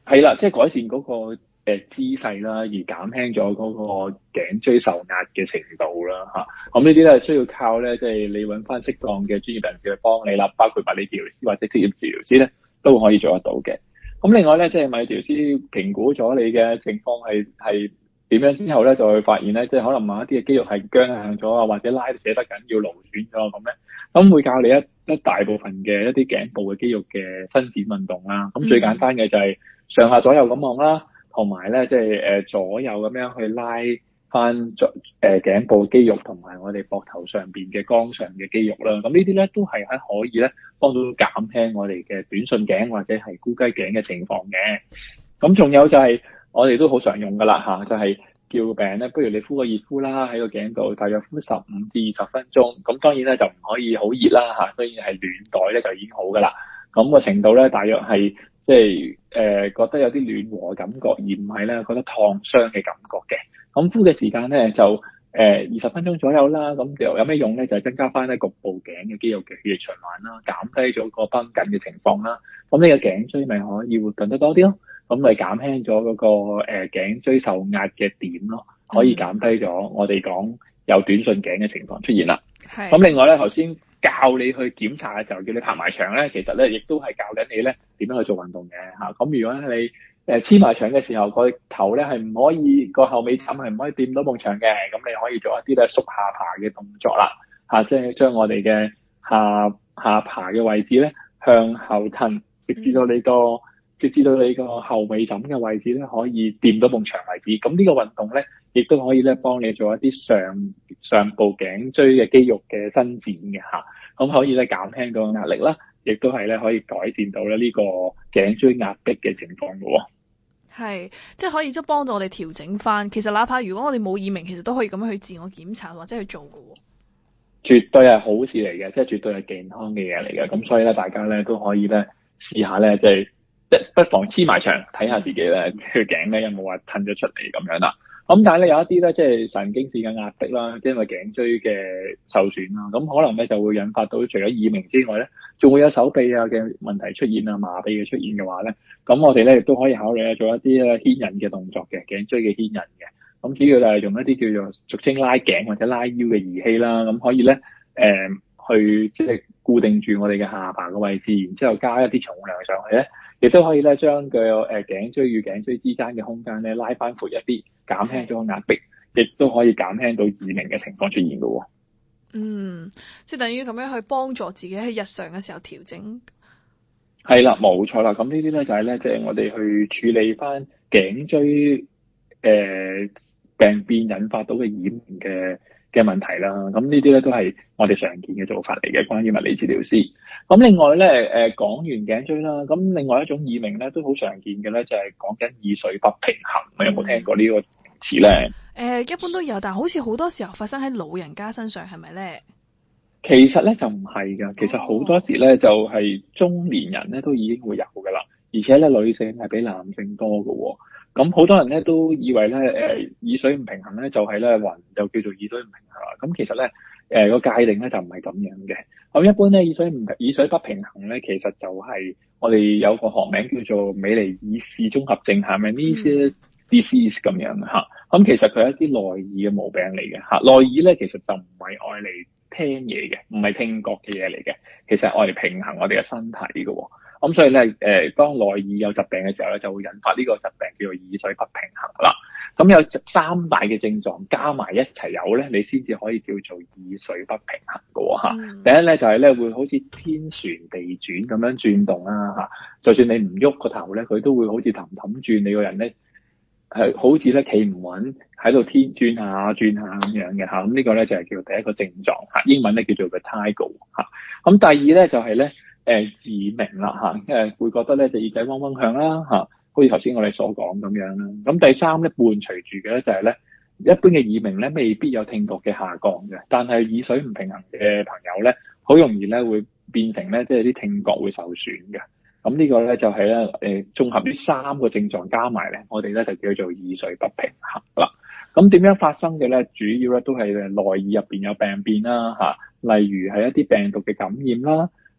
係啦，即係改善嗰個姿勢啦，而減輕咗嗰個頸椎受壓嘅程度啦嚇。咁呢啲咧需要靠咧，即係你揾翻適當嘅專業人士去幫你啦，包括物理治療師或者職業治療師咧，都可以做得到嘅。咁另外咧，即係物理治療師評估咗你嘅情況係點樣之後咧，就會發現咧，即係可能某一啲嘅肌肉係僵硬咗啊，或者拉扯得緊要勞損咗咁咧，咁會教你一大部分嘅一啲頸部嘅肌肉嘅伸展運動啦。咁最簡單嘅就係上下左右咁望啦，同埋咧即係左右咁樣去拉翻頸部肌肉同埋我哋膊頭上邊嘅肛上嘅肌肉啦。咁呢啲咧都係可以咧幫到減輕我哋嘅短順頸或者係箍雞頸嘅情況嘅。咁仲有就係我哋都好常用噶啦嚇，就係叫病人咧，不如你敷個熱敷啦，喺個頸度大約敷15至20分鐘。咁當然咧就唔可以好熱啦嚇，當然係暖袋咧就已經好噶啦。咁個程度咧大約係即係覺得有啲暖和嘅感覺，而唔係咧覺得燙傷嘅感覺嘅。咁敷嘅時間咧就20分鐘左右啦。咁就有咩用咧？就係增加翻咧局部頸嘅肌肉嘅血液循環啦，減低咗個繃緊嘅情況啦。咁呢個頸椎咪可以活動得多啲咯。咁咪減輕咗嗰個頸椎受壓嘅點咯，可以減低咗我哋講有短順頸嘅情況出現啦。咁另外咧，頭先教你去檢查嘅時候，叫你拍埋牆咧，其實咧亦都係教緊你咧點樣去做運動嘅嚇。咁如果你黐埋牆嘅時候，個頭咧係唔可以，個後尾枕係唔可以掂到埲牆嘅，咁你可以做一啲咧縮下巴嘅動作啦嚇，即係將我哋嘅下巴嘅位置咧向後褪，直至到你個後尾枕嘅位置咧可以掂到埲牆為止。咁呢個運動咧，亦都可以咧幫你做一啲上部頸椎嘅肌肉嘅伸展嘅嚇。咁可以咧減輕到壓力啦，亦都係咧可以改善到咧呢個頸椎壓迫嘅情況嘅喎。 係，即係可以即係幫到我哋調整翻。其實哪怕如果我哋冇耳鳴，其實都可以咁樣去自我檢查或者去做嘅喎。絕對係好事嚟嘅，即係絕對係健康嘅嘢嚟嘅。咁所以咧，大家咧都可以咧試下咧，即係不妨黐埋牆睇下自己咧條頸咧有冇話褪咗出嚟咁樣啦。咁但係咧有一啲咧即係神經線嘅壓迫啦，因為頸椎嘅受損啦，咁可能咧就會引發到除咗耳鳴之外咧，仲會有手臂啊嘅問題出現啊，麻痹嘅出現嘅話咧，咁我哋咧亦都可以考慮咧做一啲咧牽引嘅動作嘅，頸椎嘅牽引嘅。咁主要就係用一啲叫做俗稱拉頸或者拉腰嘅儀器啦，咁可以咧去即係固定住我哋嘅下巴嘅位置，然之後加一啲重量上去咧，亦都可以咧將個頸椎與頸椎之間嘅空間咧拉翻闊一啲，減輕咗個壓迫，亦都可以減輕到耳鳴嘅情況出現嘅喎。 即係等於咁樣去幫助自己喺日常嘅時候調整。 係啦，冇錯啦。咁呢啲咧就係咧，即係我哋去處理翻頸椎病變引發到嘅耳鳴嘅問題啦。咁呢啲咧都係我哋常見嘅做法嚟嘅，關於物理治療師。咁另外咧，講完頸椎啦，咁另外一種耳鳴咧都好常見嘅咧，就係講緊耳水不平衡。有冇聽過呢個詞咧？ 一般都有，但好似好多時候發生喺老人家身上，係咪咧？ 其實咧就唔係㗎，其實好多時咧就係中年人咧都已經會有㗎啦，而且咧女性係比男性多㗎喎。咁好多人咧都以為咧耳水唔平衡咧就係咧暈就叫做耳水唔平衡啦。咁其實咧個界定咧就唔係咁樣嘅。咁一般咧耳水不平衡咧，其實就係我哋有個學名叫做美尼爾氏綜合症，係咪呢些 disease 咁樣嚇？咁其實佢係一啲內耳嘅毛病嚟嘅嚇。內耳咧其實就唔係愛嚟聽嘢嘅，唔係聽覺嘅嘢嚟嘅，其實係愛嚟平衡我哋嘅身體嘅喎。咁所以咧，當內耳有疾病嘅時候咧，就會引發呢個疾病叫做耳水不平衡啦。咁有3大嘅症狀加埋一齊有咧，你先至可以叫做耳水不平衡嘅喎嚇。第一咧就係咧會好似天旋地轉咁樣轉動啦嚇，就算你唔喐個頭咧，佢都會好似氹氹轉，你個人咧係好似咧企唔穩喺度轉下咁樣嘅嚇。咁呢個咧就係叫第一個症狀嚇，英文咧叫做 vertigo 嚇。咁第二咧就係咧耳鳴啦嚇，會覺得咧隻耳仔嗡嗡響啦嚇，好似頭先我哋所講咁樣啦。咁第三咧伴隨住嘅咧就係咧一般嘅耳鳴咧未必有聽覺嘅下降嘅，但係耳水唔平衡嘅朋友咧好容易咧會變成咧即係啲聽覺會受損嘅。咁呢個咧就係咧綜合呢3個症狀加埋咧，我哋咧就叫做耳水不平衡啦。咁點樣發生嘅咧？主要咧都係內耳入邊有病變啦嚇，例如係一啲病毒嘅感染啦，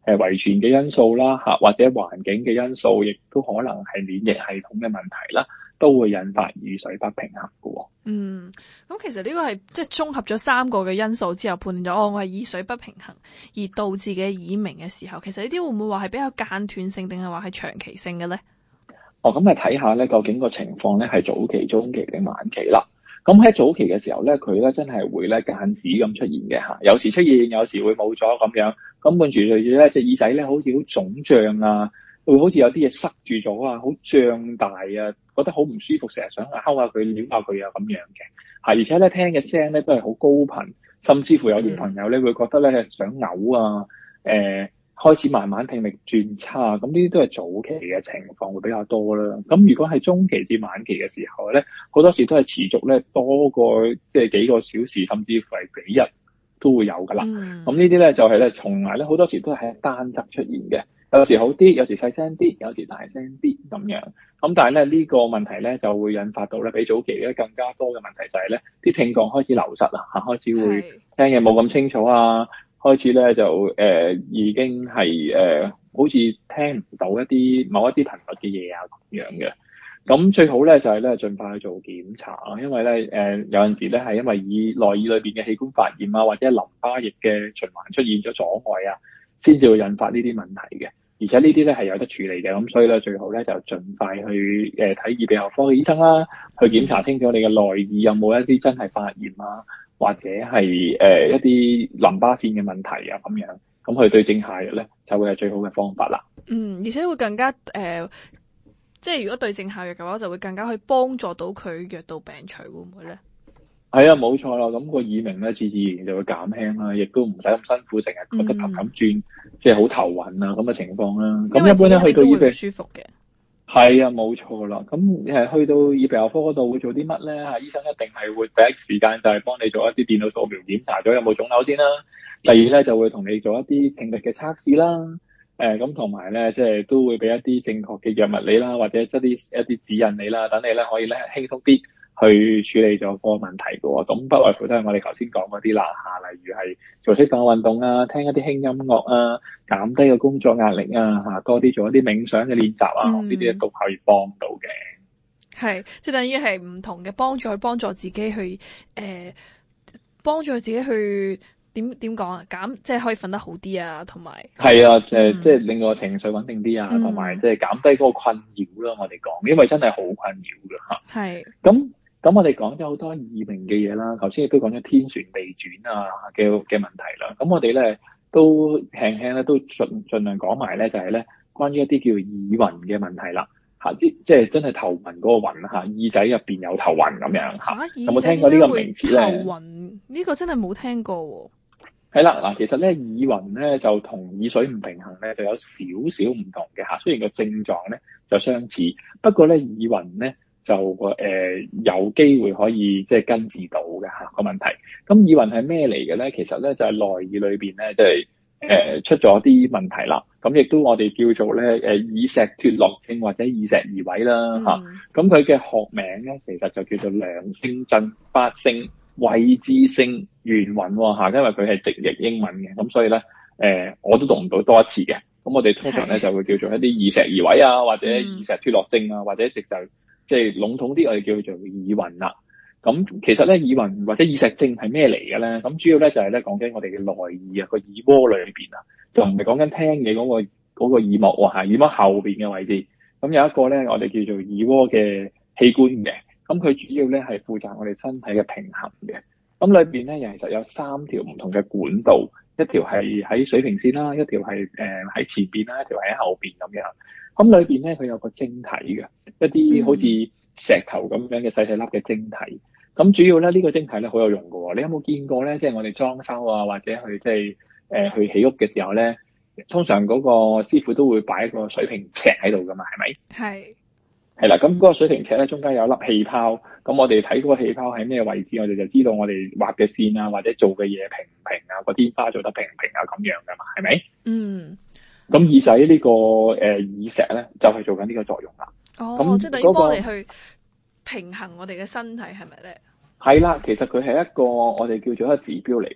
遺傳嘅因素啦嚇，或者環境嘅因素，亦都可能係免疫系統嘅問題啦，都會引發耳水不平衡嘅喎。 咁其實呢個係即係綜合咗3個嘅因素之後判斷咗，我係耳水不平衡而導致嘅耳鳴嘅時候，其實呢啲會唔會話係比較間斷性定係話係長期性嘅咧？ 咁啊睇下咧，究竟個情況咧係早期、中期定晚期啦。咁喺早期嘅時候咧，佢咧真係會咧間止咁出現嘅嚇，有時出現，有時會冇咗咁樣。咁伴住咧隻耳仔咧，好似好腫脹啊，會好似有啲嘢塞住咗啊，好脹大啊，覺得好唔舒服，成日想敲下佢、撩下佢啊咁樣嘅。而且咧聽嘅聲咧都係好高頻，甚至乎有啲朋友咧會覺得咧想嘔啊，開始慢慢聽力轉差，咁呢啲都係早期嘅情況會比較多啦。咁如果係中期至晚期嘅時候咧，好多時都係持續咧多過即係幾個小時，甚至乎係幾日都會有㗎啦。咁呢啲咧就係咧從來咧好多時都係喺單側出現嘅，有時好啲，有時細聲啲，有時大聲啲咁樣。咁但係咧呢個問題咧就會引發到咧比早期咧更加多嘅問題，就係咧啲聽覺開始流失啦嚇，開始會聽嘢冇咁清楚啊。開始咧就已經係好似聽唔到某一啲頻率嘅嘢啊咁樣嘅。咁最好咧就係咧盡快去做檢查，因為咧有陣時咧係因為內耳裏邊嘅器官發炎啊，或者淋巴液嘅循環出現咗阻礙啊，先至會引發呢啲問題嘅。而且呢啲咧係有得處理嘅，咁所以咧最好咧就盡快去睇耳鼻喉科嘅醫生啦，去檢查清楚你嘅內耳有冇一啲真係發炎啊，或者係一啲淋巴腺嘅問題啊咁樣，咁去對症下藥咧就會係最好嘅方法啦。 而且會更加即係如果對症下藥嘅話，就會更加去幫助到佢藥到病除，會唔會咧？ 係啊，冇錯啦。咁個耳鳴咧，自然就會減輕啦，亦都唔使咁辛苦，成日覺得頭咁轉，即係好頭暈啊咁嘅情況啦。咁一般咧去到耳鼻舒服嘅。 係啊，冇錯啦。咁去到耳鼻喉科嗰度會做啲乜咧？醫生一定係會第一時間就係幫你做一啲電腦掃描檢查咗有冇腫瘤先啦。第二咧就會同你做一啲聽力嘅測試啦。咁同埋咧，即係都會俾一啲正確嘅藥物你啦，或者一啲指引你啦，等你咧可以咧輕鬆啲去處理咗個問題嘅喎。咁不外乎都係我哋頭先講嗰啲啦嚇，例如係做適當運動啊，聽一啲輕音樂啊，減低個工作壓力啊嚇，多啲做一啲冥想嘅練習啊，呢啲都可以幫到嘅。 係，即係等於係唔同嘅幫助，去幫助自己去幫助自己去。點講啊？即係可以瞓得好啲啊，同埋係啊，即係令個情緒穩定啲啊，同埋即係減低嗰個困擾啦。我哋講，因為真係好困擾㗎嚇。係。咁我哋講咗好多耳鳴嘅嘢啦，頭先亦都講咗天旋地轉啊嘅問題啦。咁我哋咧都輕輕咧都盡量講埋咧，就係咧關於一啲叫耳暈嘅問題啦。嚇，即係真係頭暈嗰個暈嚇，耳仔入邊有頭暈咁樣嚇。有冇聽過呢個名詞咧？ 頭暈呢個真係冇聽過喎。 係啦，嗱，其實咧耳暈咧就同耳水唔平衡咧就有少少唔同嘅嚇，雖然個症狀咧就相似，不過咧耳暈咧就有機會可以即係根治到嘅嚇個問題。咁耳暈係咩嚟嘅咧？其實咧就係內耳裏邊咧即係出咗啲問題啦。咁亦都我哋叫做咧耳石脫落症或者耳石移位啦嚇。咁佢嘅學名咧其實就叫做良性陣發性位置性眩暈喎嚇，因為佢係直譯英文嘅，咁所以咧我都讀唔到多一次嘅。咁我哋通常咧就會叫做一啲耳石移位啊，或者耳石脫落症啊，或者即係籠統啲我哋叫做耳暈啦。咁其實咧耳暈或者耳石症係咩嚟嘅咧？咁主要咧就係咧講緊我哋嘅內耳啊，個耳窩裏邊啊，就唔係講緊聽嘅嗰個耳膜喎嚇，耳膜後邊嘅位置。咁有一個咧我哋叫做耳窩嘅器官嘅。咁佢主要咧係負責我哋身體嘅平衡嘅。咁裏邊咧其實有3條唔同嘅管道，一條係喺水平線啦，一條係喺前邊啦，一條係喺後邊咁樣。咁裏邊咧佢有個晶體嘅，一啲好似石頭咁樣嘅細細粒嘅晶體。咁主要咧呢個晶體咧好有用㗎喎。你有冇見過咧？即係我哋裝修啊，或者去即係去起屋嘅時候咧，通常嗰個師傅都會擺一個水平尺喺度㗎嘛，係咪？係。係啦，咁嗰個水平尺咧，中間有一粒氣泡，咁我哋睇嗰個氣泡喺咩位置，我哋就知道我哋畫嘅線啊，或者做嘅嘢平唔平啊，個天花做得平唔平啊，咁樣噶嘛，係咪？咁耳仔呢個耳石咧，就係做緊呢個作用啦。咁即係等於幫你去平衡我哋嘅身體，係咪咧？ 係啦，其實佢係一個我哋叫做一個指標嚟嘅。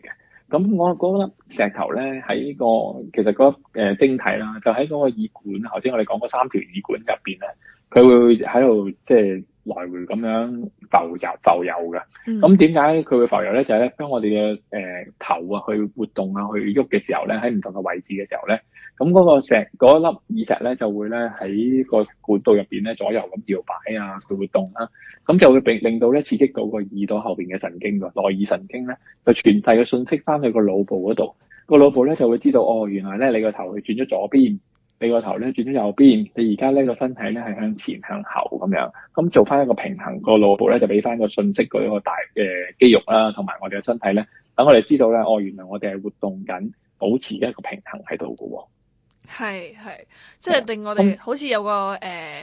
咁我嗰粒石頭咧喺個其實嗰晶體啦，就喺嗰個耳管，頭先我哋講嗰3條耳管入邊咧，佢會喺度即係來回咁樣浮游嘅。咁點解佢會浮游咧？就係咧，當我哋嘅頭啊去活動啊去喐嘅時候咧，喺唔同嘅位置嘅時候咧，咁嗰粒耳石咧就會咧喺個管道入邊咧左右咁搖擺啊，佢活動啦。咁就會令到咧刺激到個耳朵後邊嘅神經㗎，內耳神經咧就傳遞個訊息翻去個腦部嗰度，個腦部咧就會知道原來咧你個頭去轉咗左邊，你個頭咧轉咗右邊，你而家呢個身體咧係向前向後咁樣，咁做翻一個平衡，個腦部咧就俾翻個訊息嗰個大嘅肌肉啦，同埋我哋嘅身體咧，等我哋知道咧，原來我哋係活動緊，保持一個平衡喺度㗎喎。 係，即係令我哋好似有個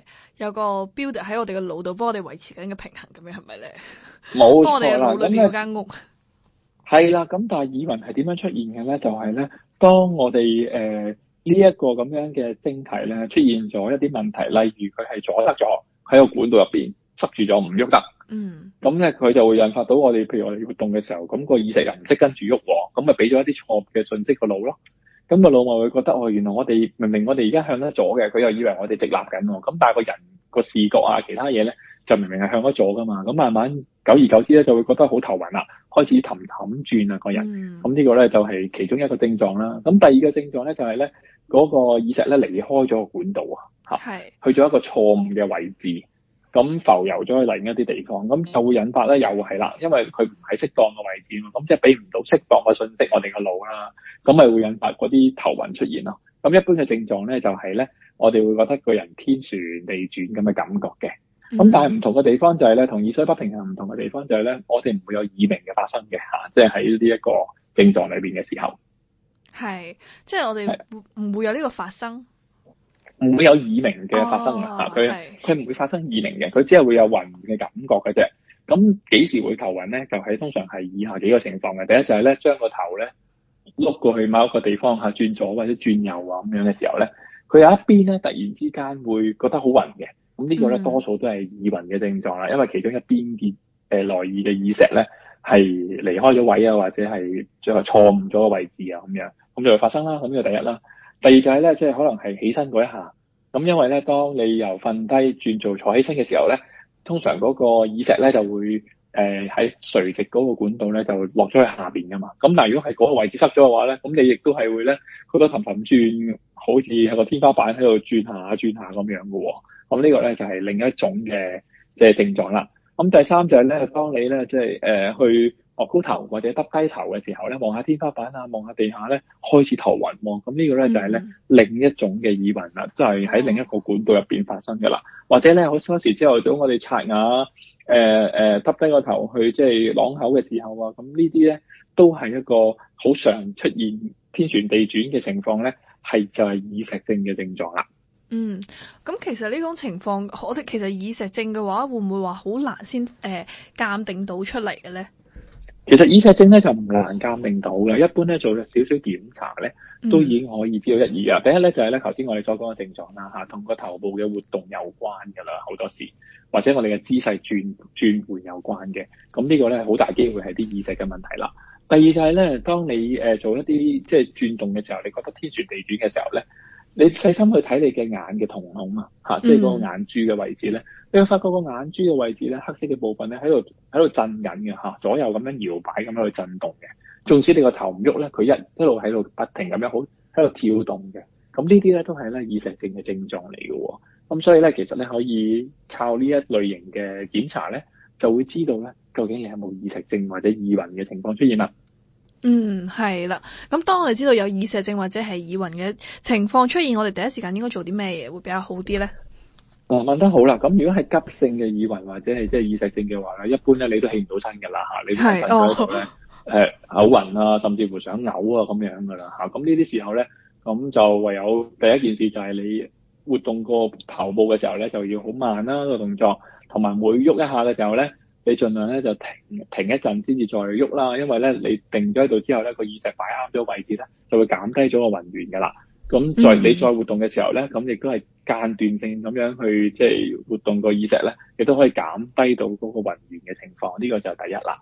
builder 喺我哋嘅腦度幫我哋維持緊嘅平衡咁樣，係咪咧？ 冇錯啦， 幫我哋嘅腦裏邊嗰間屋。 係啦，咁但係耳紋係點樣出現嘅咧？就係咧，當我哋呢一個咁樣嘅晶體咧出現咗一啲問題，例如佢係阻塞咗喺個管道入邊，塞住咗唔喐得。咁咧佢就會引發到我哋，譬如我哋活動嘅時候，咁個耳石又唔識跟住喐喎，咁咪俾咗一啲錯誤嘅訊息個腦咯。咁個腦咪會覺得原來我哋明明我哋而家向得左嘅，佢又以為我哋直立緊喎。咁但係個人個視覺啊，其他嘢咧就明明係向咗左噶嘛。咁慢慢久而久之咧就會覺得好頭暈啦，開始氹轉啊個人。咁呢個咧就係其中一個症狀啦。咁第二個症狀咧就係咧嗰個耳石咧離開咗個管道去咗一個錯誤嘅位置。咁浮游咗去另一啲地方，咁就會引發咧，又係啦，因為佢唔喺適當嘅位置嘛，咁即係俾唔到適當嘅信息我哋個腦啦，咁咪會引發嗰啲頭暈出現咯。咁一般嘅症狀咧就係咧，我哋會覺得個人天旋地轉咁嘅感覺嘅。咁但係唔同嘅地方就係咧，同耳水不平衡唔同嘅地方就係咧，我哋唔會有耳鳴嘅發生嘅即係喺呢一個症狀裏邊嘅時候。 係，即係我哋唔會有呢個發生。 唔會有耳鳴嘅發生佢唔會發生耳鳴嘅，佢只係會有暈嘅感覺嘅啫。咁幾時會頭暈咧？就係通常係以下幾個情況嘅。第一就係咧，將個頭咧碌過去某一個地方轉左或者轉右啊咁樣嘅時候咧，佢有一邊咧突然之間會覺得好暈嘅。咁呢個咧多數都係耳暈嘅症狀啦，因為其中一邊嘅內耳嘅耳石咧係離開咗位啊，或者係最後錯誤咗個位置啊咁樣，咁就會發生啦。咁呢個第一啦。第二就係咧，即係可能係起身嗰一下，咁因為咧，當你由瞓低轉做坐起身嘅時候咧，通常嗰個耳石咧就會喺垂直嗰個管道咧就落咗去下邊噶嘛。咁但係如果係嗰個位置塞咗嘅話咧，咁你亦都係會咧覺得氹氹轉，好似喺個天花板喺度轉下轉下咁樣噶喎。咁呢個咧就係另一種嘅症狀啦。咁第三就係咧，當你咧去昂高頭或者耷低頭嘅時候咧，望下天花板啊，望下地下咧，開始頭暈喎。咁呢個咧就係咧另一種嘅耳暈啦，即係喺另一個管道入邊發生嘅啦。或者咧好多時朝頭早我哋刷牙耷低個頭去啷口嘅時候啊，咁呢啲咧都係一個好常出現天旋地轉嘅情況咧，就係耳石症嘅症狀啦。 咁其實呢種情況，我哋其實耳石症嘅話，會唔會話好難先鑑定到出嚟嘅咧？ 其實耳石症咧就唔難鑑定到嘅，一般咧做少少檢查咧都已經可以知道一二啦。第一咧就係咧頭先我哋所講嘅症狀啦同個頭部嘅活動有關㗎啦，好多時或者我哋嘅姿勢轉換有關嘅。咁呢個咧好大機會係啲耳石嘅問題啦。第二就係咧，當你做一啲轉動嘅時候，你覺得天旋地轉嘅時候咧，你細心去睇你嘅眼嘅瞳孔即係嗰個眼珠嘅位置咧，你會發覺個眼珠嘅位置咧，黑色嘅部分咧喺度震緊嘅左右咁樣搖擺咁樣去震動嘅。縱使你個頭唔喐咧，佢一路喺度不停咁樣好喺度跳動嘅。咁呢啲咧都係咧耳石症嘅症狀嚟嘅喎。咁所以咧，其實咧可以靠呢一類型嘅檢查咧，就會知道咧究竟你有冇耳石症或者耳暈嘅情況出現啦。 係啦。咁當我哋知道有耳石症或者係耳暈嘅情況出現，我哋第一時間應該做啲咩嘢會比較好啲咧？ 問得好啦。咁如果係急性嘅耳暈或者係耳石症嘅話咧，一般咧你都起唔到身㗎啦你瞓喺度咧口暈啊，甚至乎想嘔啊咁樣㗎啦咁呢啲時候咧，咁就唯有第一件事就係你活動個頭部嘅時候咧，就要好慢啦個動作，同埋每喐一下嘅時候咧，你盡量咧就停一陣先至再喐啦，因為咧你定咗喺度之後咧，個耳石擺啱咗位置咧，就會減低咗個暈源㗎啦。咁你再活動嘅時候咧，咁亦都係間斷性咁樣去活動個耳石咧，亦都可以減低到嗰個暈源嘅情況。呢個就係第一啦。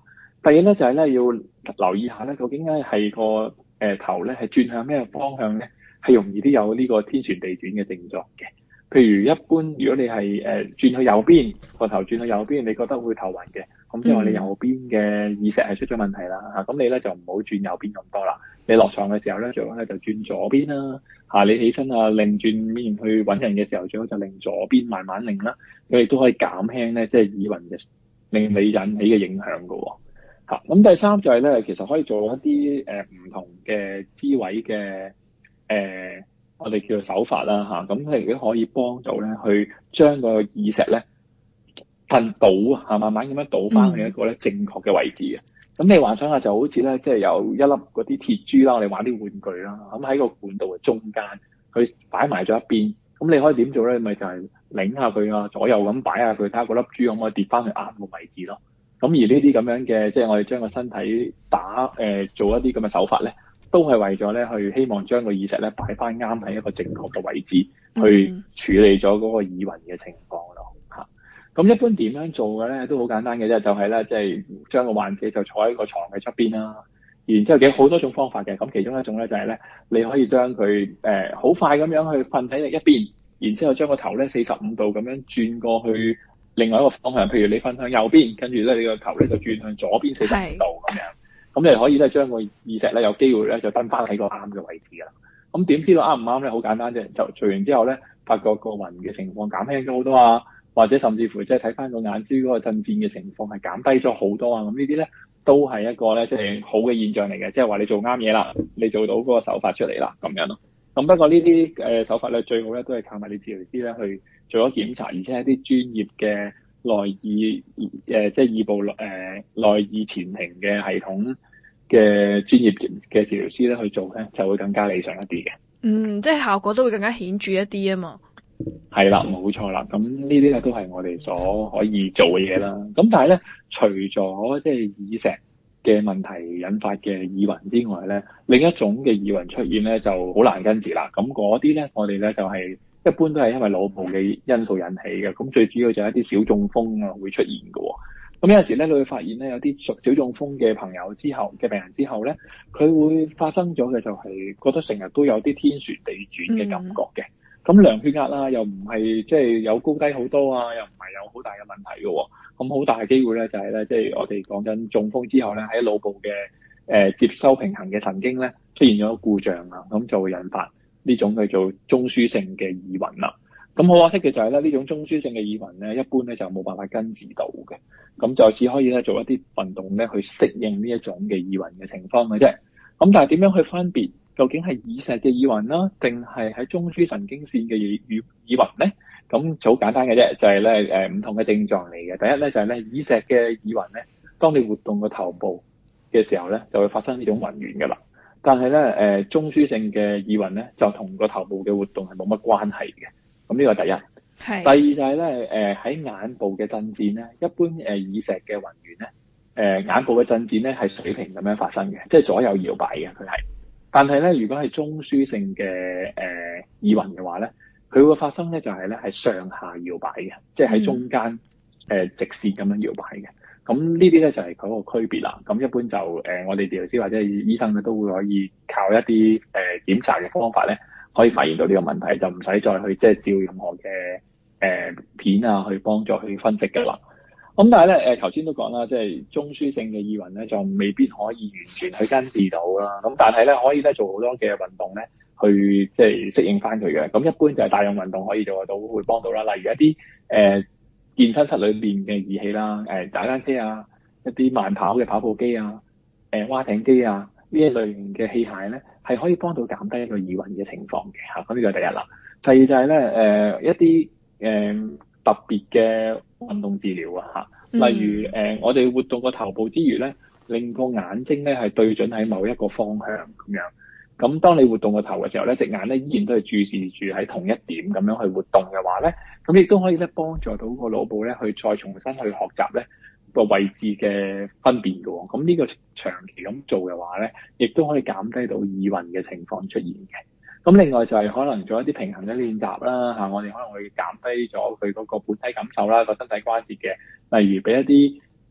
第二咧就係咧要留意下咧，究竟咧係個頭咧係轉向咩方向咧，係容易啲有呢個天旋地轉嘅症狀嘅。譬如一般，如果你係轉去右邊，個頭轉去右邊，你覺得會頭暈嘅，咁即係話你右邊嘅耳石係出咗問題啦嚇。咁你咧就唔好轉右邊咁多啦。你落床嘅時候咧，最好咧就轉左邊啦嚇。你起身啊，擰轉面去揾人嘅時候，最好就擰左邊，慢慢擰啦。佢亦都可以減輕咧即係耳暈嘅令你引起嘅影響㗎喎嚇。咁第三就係咧，其實可以做一啲唔同嘅姿位嘅我哋叫做手法啦嚇，咁佢亦都可以幫到咧，去將個耳石咧倒啊，慢慢咁樣倒翻去一個咧正確嘅位置嘅。咁你幻想下就好似咧，即係有一粒嗰啲鐵珠啦，我哋玩啲玩具啦，咁喺個管道嘅中間，佢擺埋咗一邊。咁你可以點做咧？咪就係擰下佢啊，左右咁擺下佢，睇下嗰粒珠可唔可以跌翻去啱個位置咯。咁而呢啲咁樣嘅，即係我哋將個身體做一啲咁嘅手法咧，都係為咗咧去希望將個耳石咧擺翻啱喺一個正確嘅位置，去處理咗嗰個耳暈嘅情況咯嚇。咁一般點樣做嘅咧，都好簡單嘅啫，就係咧即係將個患者就坐喺個床嘅側邊啦。然之後嘅好多種方法嘅，咁其中一種咧就係咧，你可以將佢好快咁樣去瞓喺一邊，然之後將個頭咧45度咁樣轉過去另外一個方向，譬如你瞓向右邊，跟住咧你個頭咧就轉向左邊45度咁樣，咁你可以咧將個耳石咧有機會咧就登翻喺個啱嘅位置㗎啦。咁點知道啱唔啱咧？好簡單啫，就做完之後咧，發覺個暈嘅情況減輕咗好多啊，或者甚至乎即係睇翻個眼珠嗰個震顫嘅情況係減低咗好多啊。咁呢啲咧都係一個咧即係好嘅現象嚟嘅，即係話你做啱嘢啦，你做到嗰個手法出嚟啦咁樣咯。咁不過呢啲手法咧最好咧都係靠物理治療師咧去做咗檢查，而且係啲專業嘅內耳即係耳部內耳前庭嘅系統嘅專業嘅治療師咧去做咧，就會更加理想一啲嘅。 即係效果都會更加顯著一啲啊嘛。 係啦，冇錯啦。咁呢啲咧都係我哋所可以做嘅嘢啦。咁但係咧，除咗即係耳石嘅問題引發嘅耳暈之外咧，另一種嘅耳暈出現咧就好難根治啦。咁嗰啲咧，我哋咧就係一般都係因為腦部嘅因素引起嘅。咁最主要就係一啲小中風啊會出現嘅。咁有陣時咧，你會發現咧有啲小中風嘅病人之後咧，佢會發生咗嘅就係覺得成日都有啲天旋地轉嘅感覺嘅。咁量血壓啦，又唔係即係有高低好多啊，又唔係有好大嘅問題嘅喎。咁好大嘅機會咧，就係咧，即係我哋講緊中風之後咧，喺腦部嘅接收平衡嘅神經咧出現咗故障啊，咁就會引發呢種叫做中樞性嘅耳暈啦。咁好可惜嘅就係咧，呢種中樞性嘅耳暈咧，一般咧就冇辦法根治到嘅，咁就只可以咧做一啲運動咧去適應呢一種嘅耳暈嘅情況嘅啫。咁但係點樣去分別究竟係耳石嘅耳暈啦，定係喺中樞神經線嘅耳暈咧？咁就好簡單嘅啫，就係咧唔同嘅症狀嚟嘅。第一咧就係咧耳石嘅耳暈咧，當你活動個頭部嘅時候咧，就會發生呢種暈眩㗎啦。但係咧中樞性嘅耳暈咧，就同個頭部嘅活動係冇乜關係嘅。咁呢個第一。係。第二就係咧喺眼部嘅震顫咧，一般耳石嘅暈眩咧，眼部嘅震顫咧係水平咁樣發生嘅，即係左右搖擺嘅佢係。但係咧，如果係中樞性嘅耳暈嘅話咧，佢會發生咧就係咧係上下搖擺嘅，即係喺中間直線咁樣搖擺嘅。咁呢啲咧就係嗰個區別啦。咁一般就我哋治療師或者醫生咧都會可以靠一啲檢查嘅方法咧，可以發現到呢個問題，就唔使再去即係照任何嘅片啊去幫助去分析㗎啦。咁但係咧頭先都講啦，即係中樞性嘅耳暈咧就未必可以完全去根治到啦。咁但係咧可以咧做好多嘅運動咧去即係適應翻佢嘅。咁一般就係大量運動可以做得到，會幫到啦。例如一啲健身室裏邊嘅儀器啦，踩單車啊，一啲慢跑嘅跑步機啊，划艇機啊呢一類型嘅器械咧係可以幫到減低一個耳暈嘅情況嘅嚇。咁呢個第一啦。第二就係咧一啲特別嘅運動治療啊嚇，例如我哋活動個頭部之餘咧，令個眼睛咧係對準喺某一個方向咁樣。咁當你活動個頭嘅時候咧，隻眼咧依然都係注視住喺同一點咁樣去活動嘅話咧，咁亦都可以咧幫助到個腦部咧去再重新去學習咧個位置嘅分辨嘅喎。咁呢個長期咁做嘅話咧，亦都可以減低到耳暈嘅情況出現嘅。咁另外就係可能做一啲平衡嘅練習啦嚇，我哋可能會減低咗佢嗰個本體感受啦，個身體關節嘅，例如俾一啲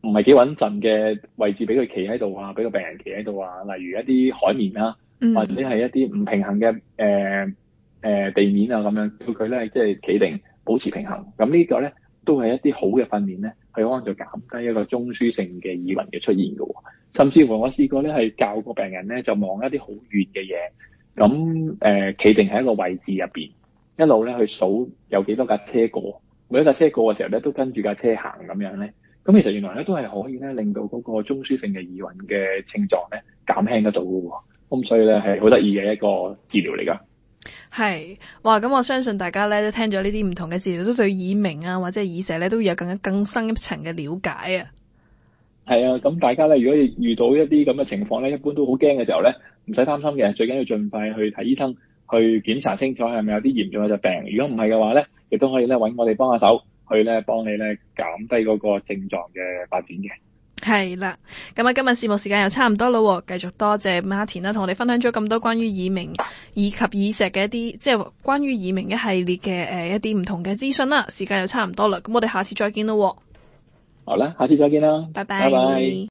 唔係幾穩陣嘅位置俾佢企喺度啊，俾個病人企喺度啊，例如一啲海綿啦，或者係一啲唔平衡嘅地面啊咁樣，叫佢咧即係企定保持平衡。咁呢個咧都係一啲好嘅訓練咧，去幫助減低一個中樞性嘅耳暈嘅出現嘅喎。甚至乎我試過咧係教個病人咧就望一啲好遠嘅嘢，咁企定喺一個位置入邊，一路咧去數有幾多架車過，每一架車過嘅時候咧都跟住架車行咁樣咧。咁其實原來咧都係可以咧令到嗰個中樞性嘅耳暈嘅症狀咧減輕得到嘅喎。咁所以咧係好得意嘅一個治療嚟㗎。 係，哇！咁我相信大家咧都聽咗呢啲唔同嘅治療，都對耳鳴啊或者耳石咧都有更深一層嘅了解啊。 係啊，咁大家咧如果遇到一啲咁嘅情況咧，一般都好驚嘅時候咧，唔使擔心嘅，最緊要盡快去睇醫生，去檢查清楚係咪有啲嚴重嘅疾病。如果唔係嘅話咧，亦都可以咧揾我哋幫下手，去咧幫你咧減低嗰個症狀嘅發展嘅。係啦，咁今日節目時間又差唔多啦，繼續多謝 Martin 啦，同我哋分享咗咁多關於耳鳴以及耳石嘅一啲，即係關於耳鳴一系列嘅一啲唔同嘅資訊啦。時間又差唔多啦，咁我哋下次再見啦。 好啦，下次再見啦， 拜拜。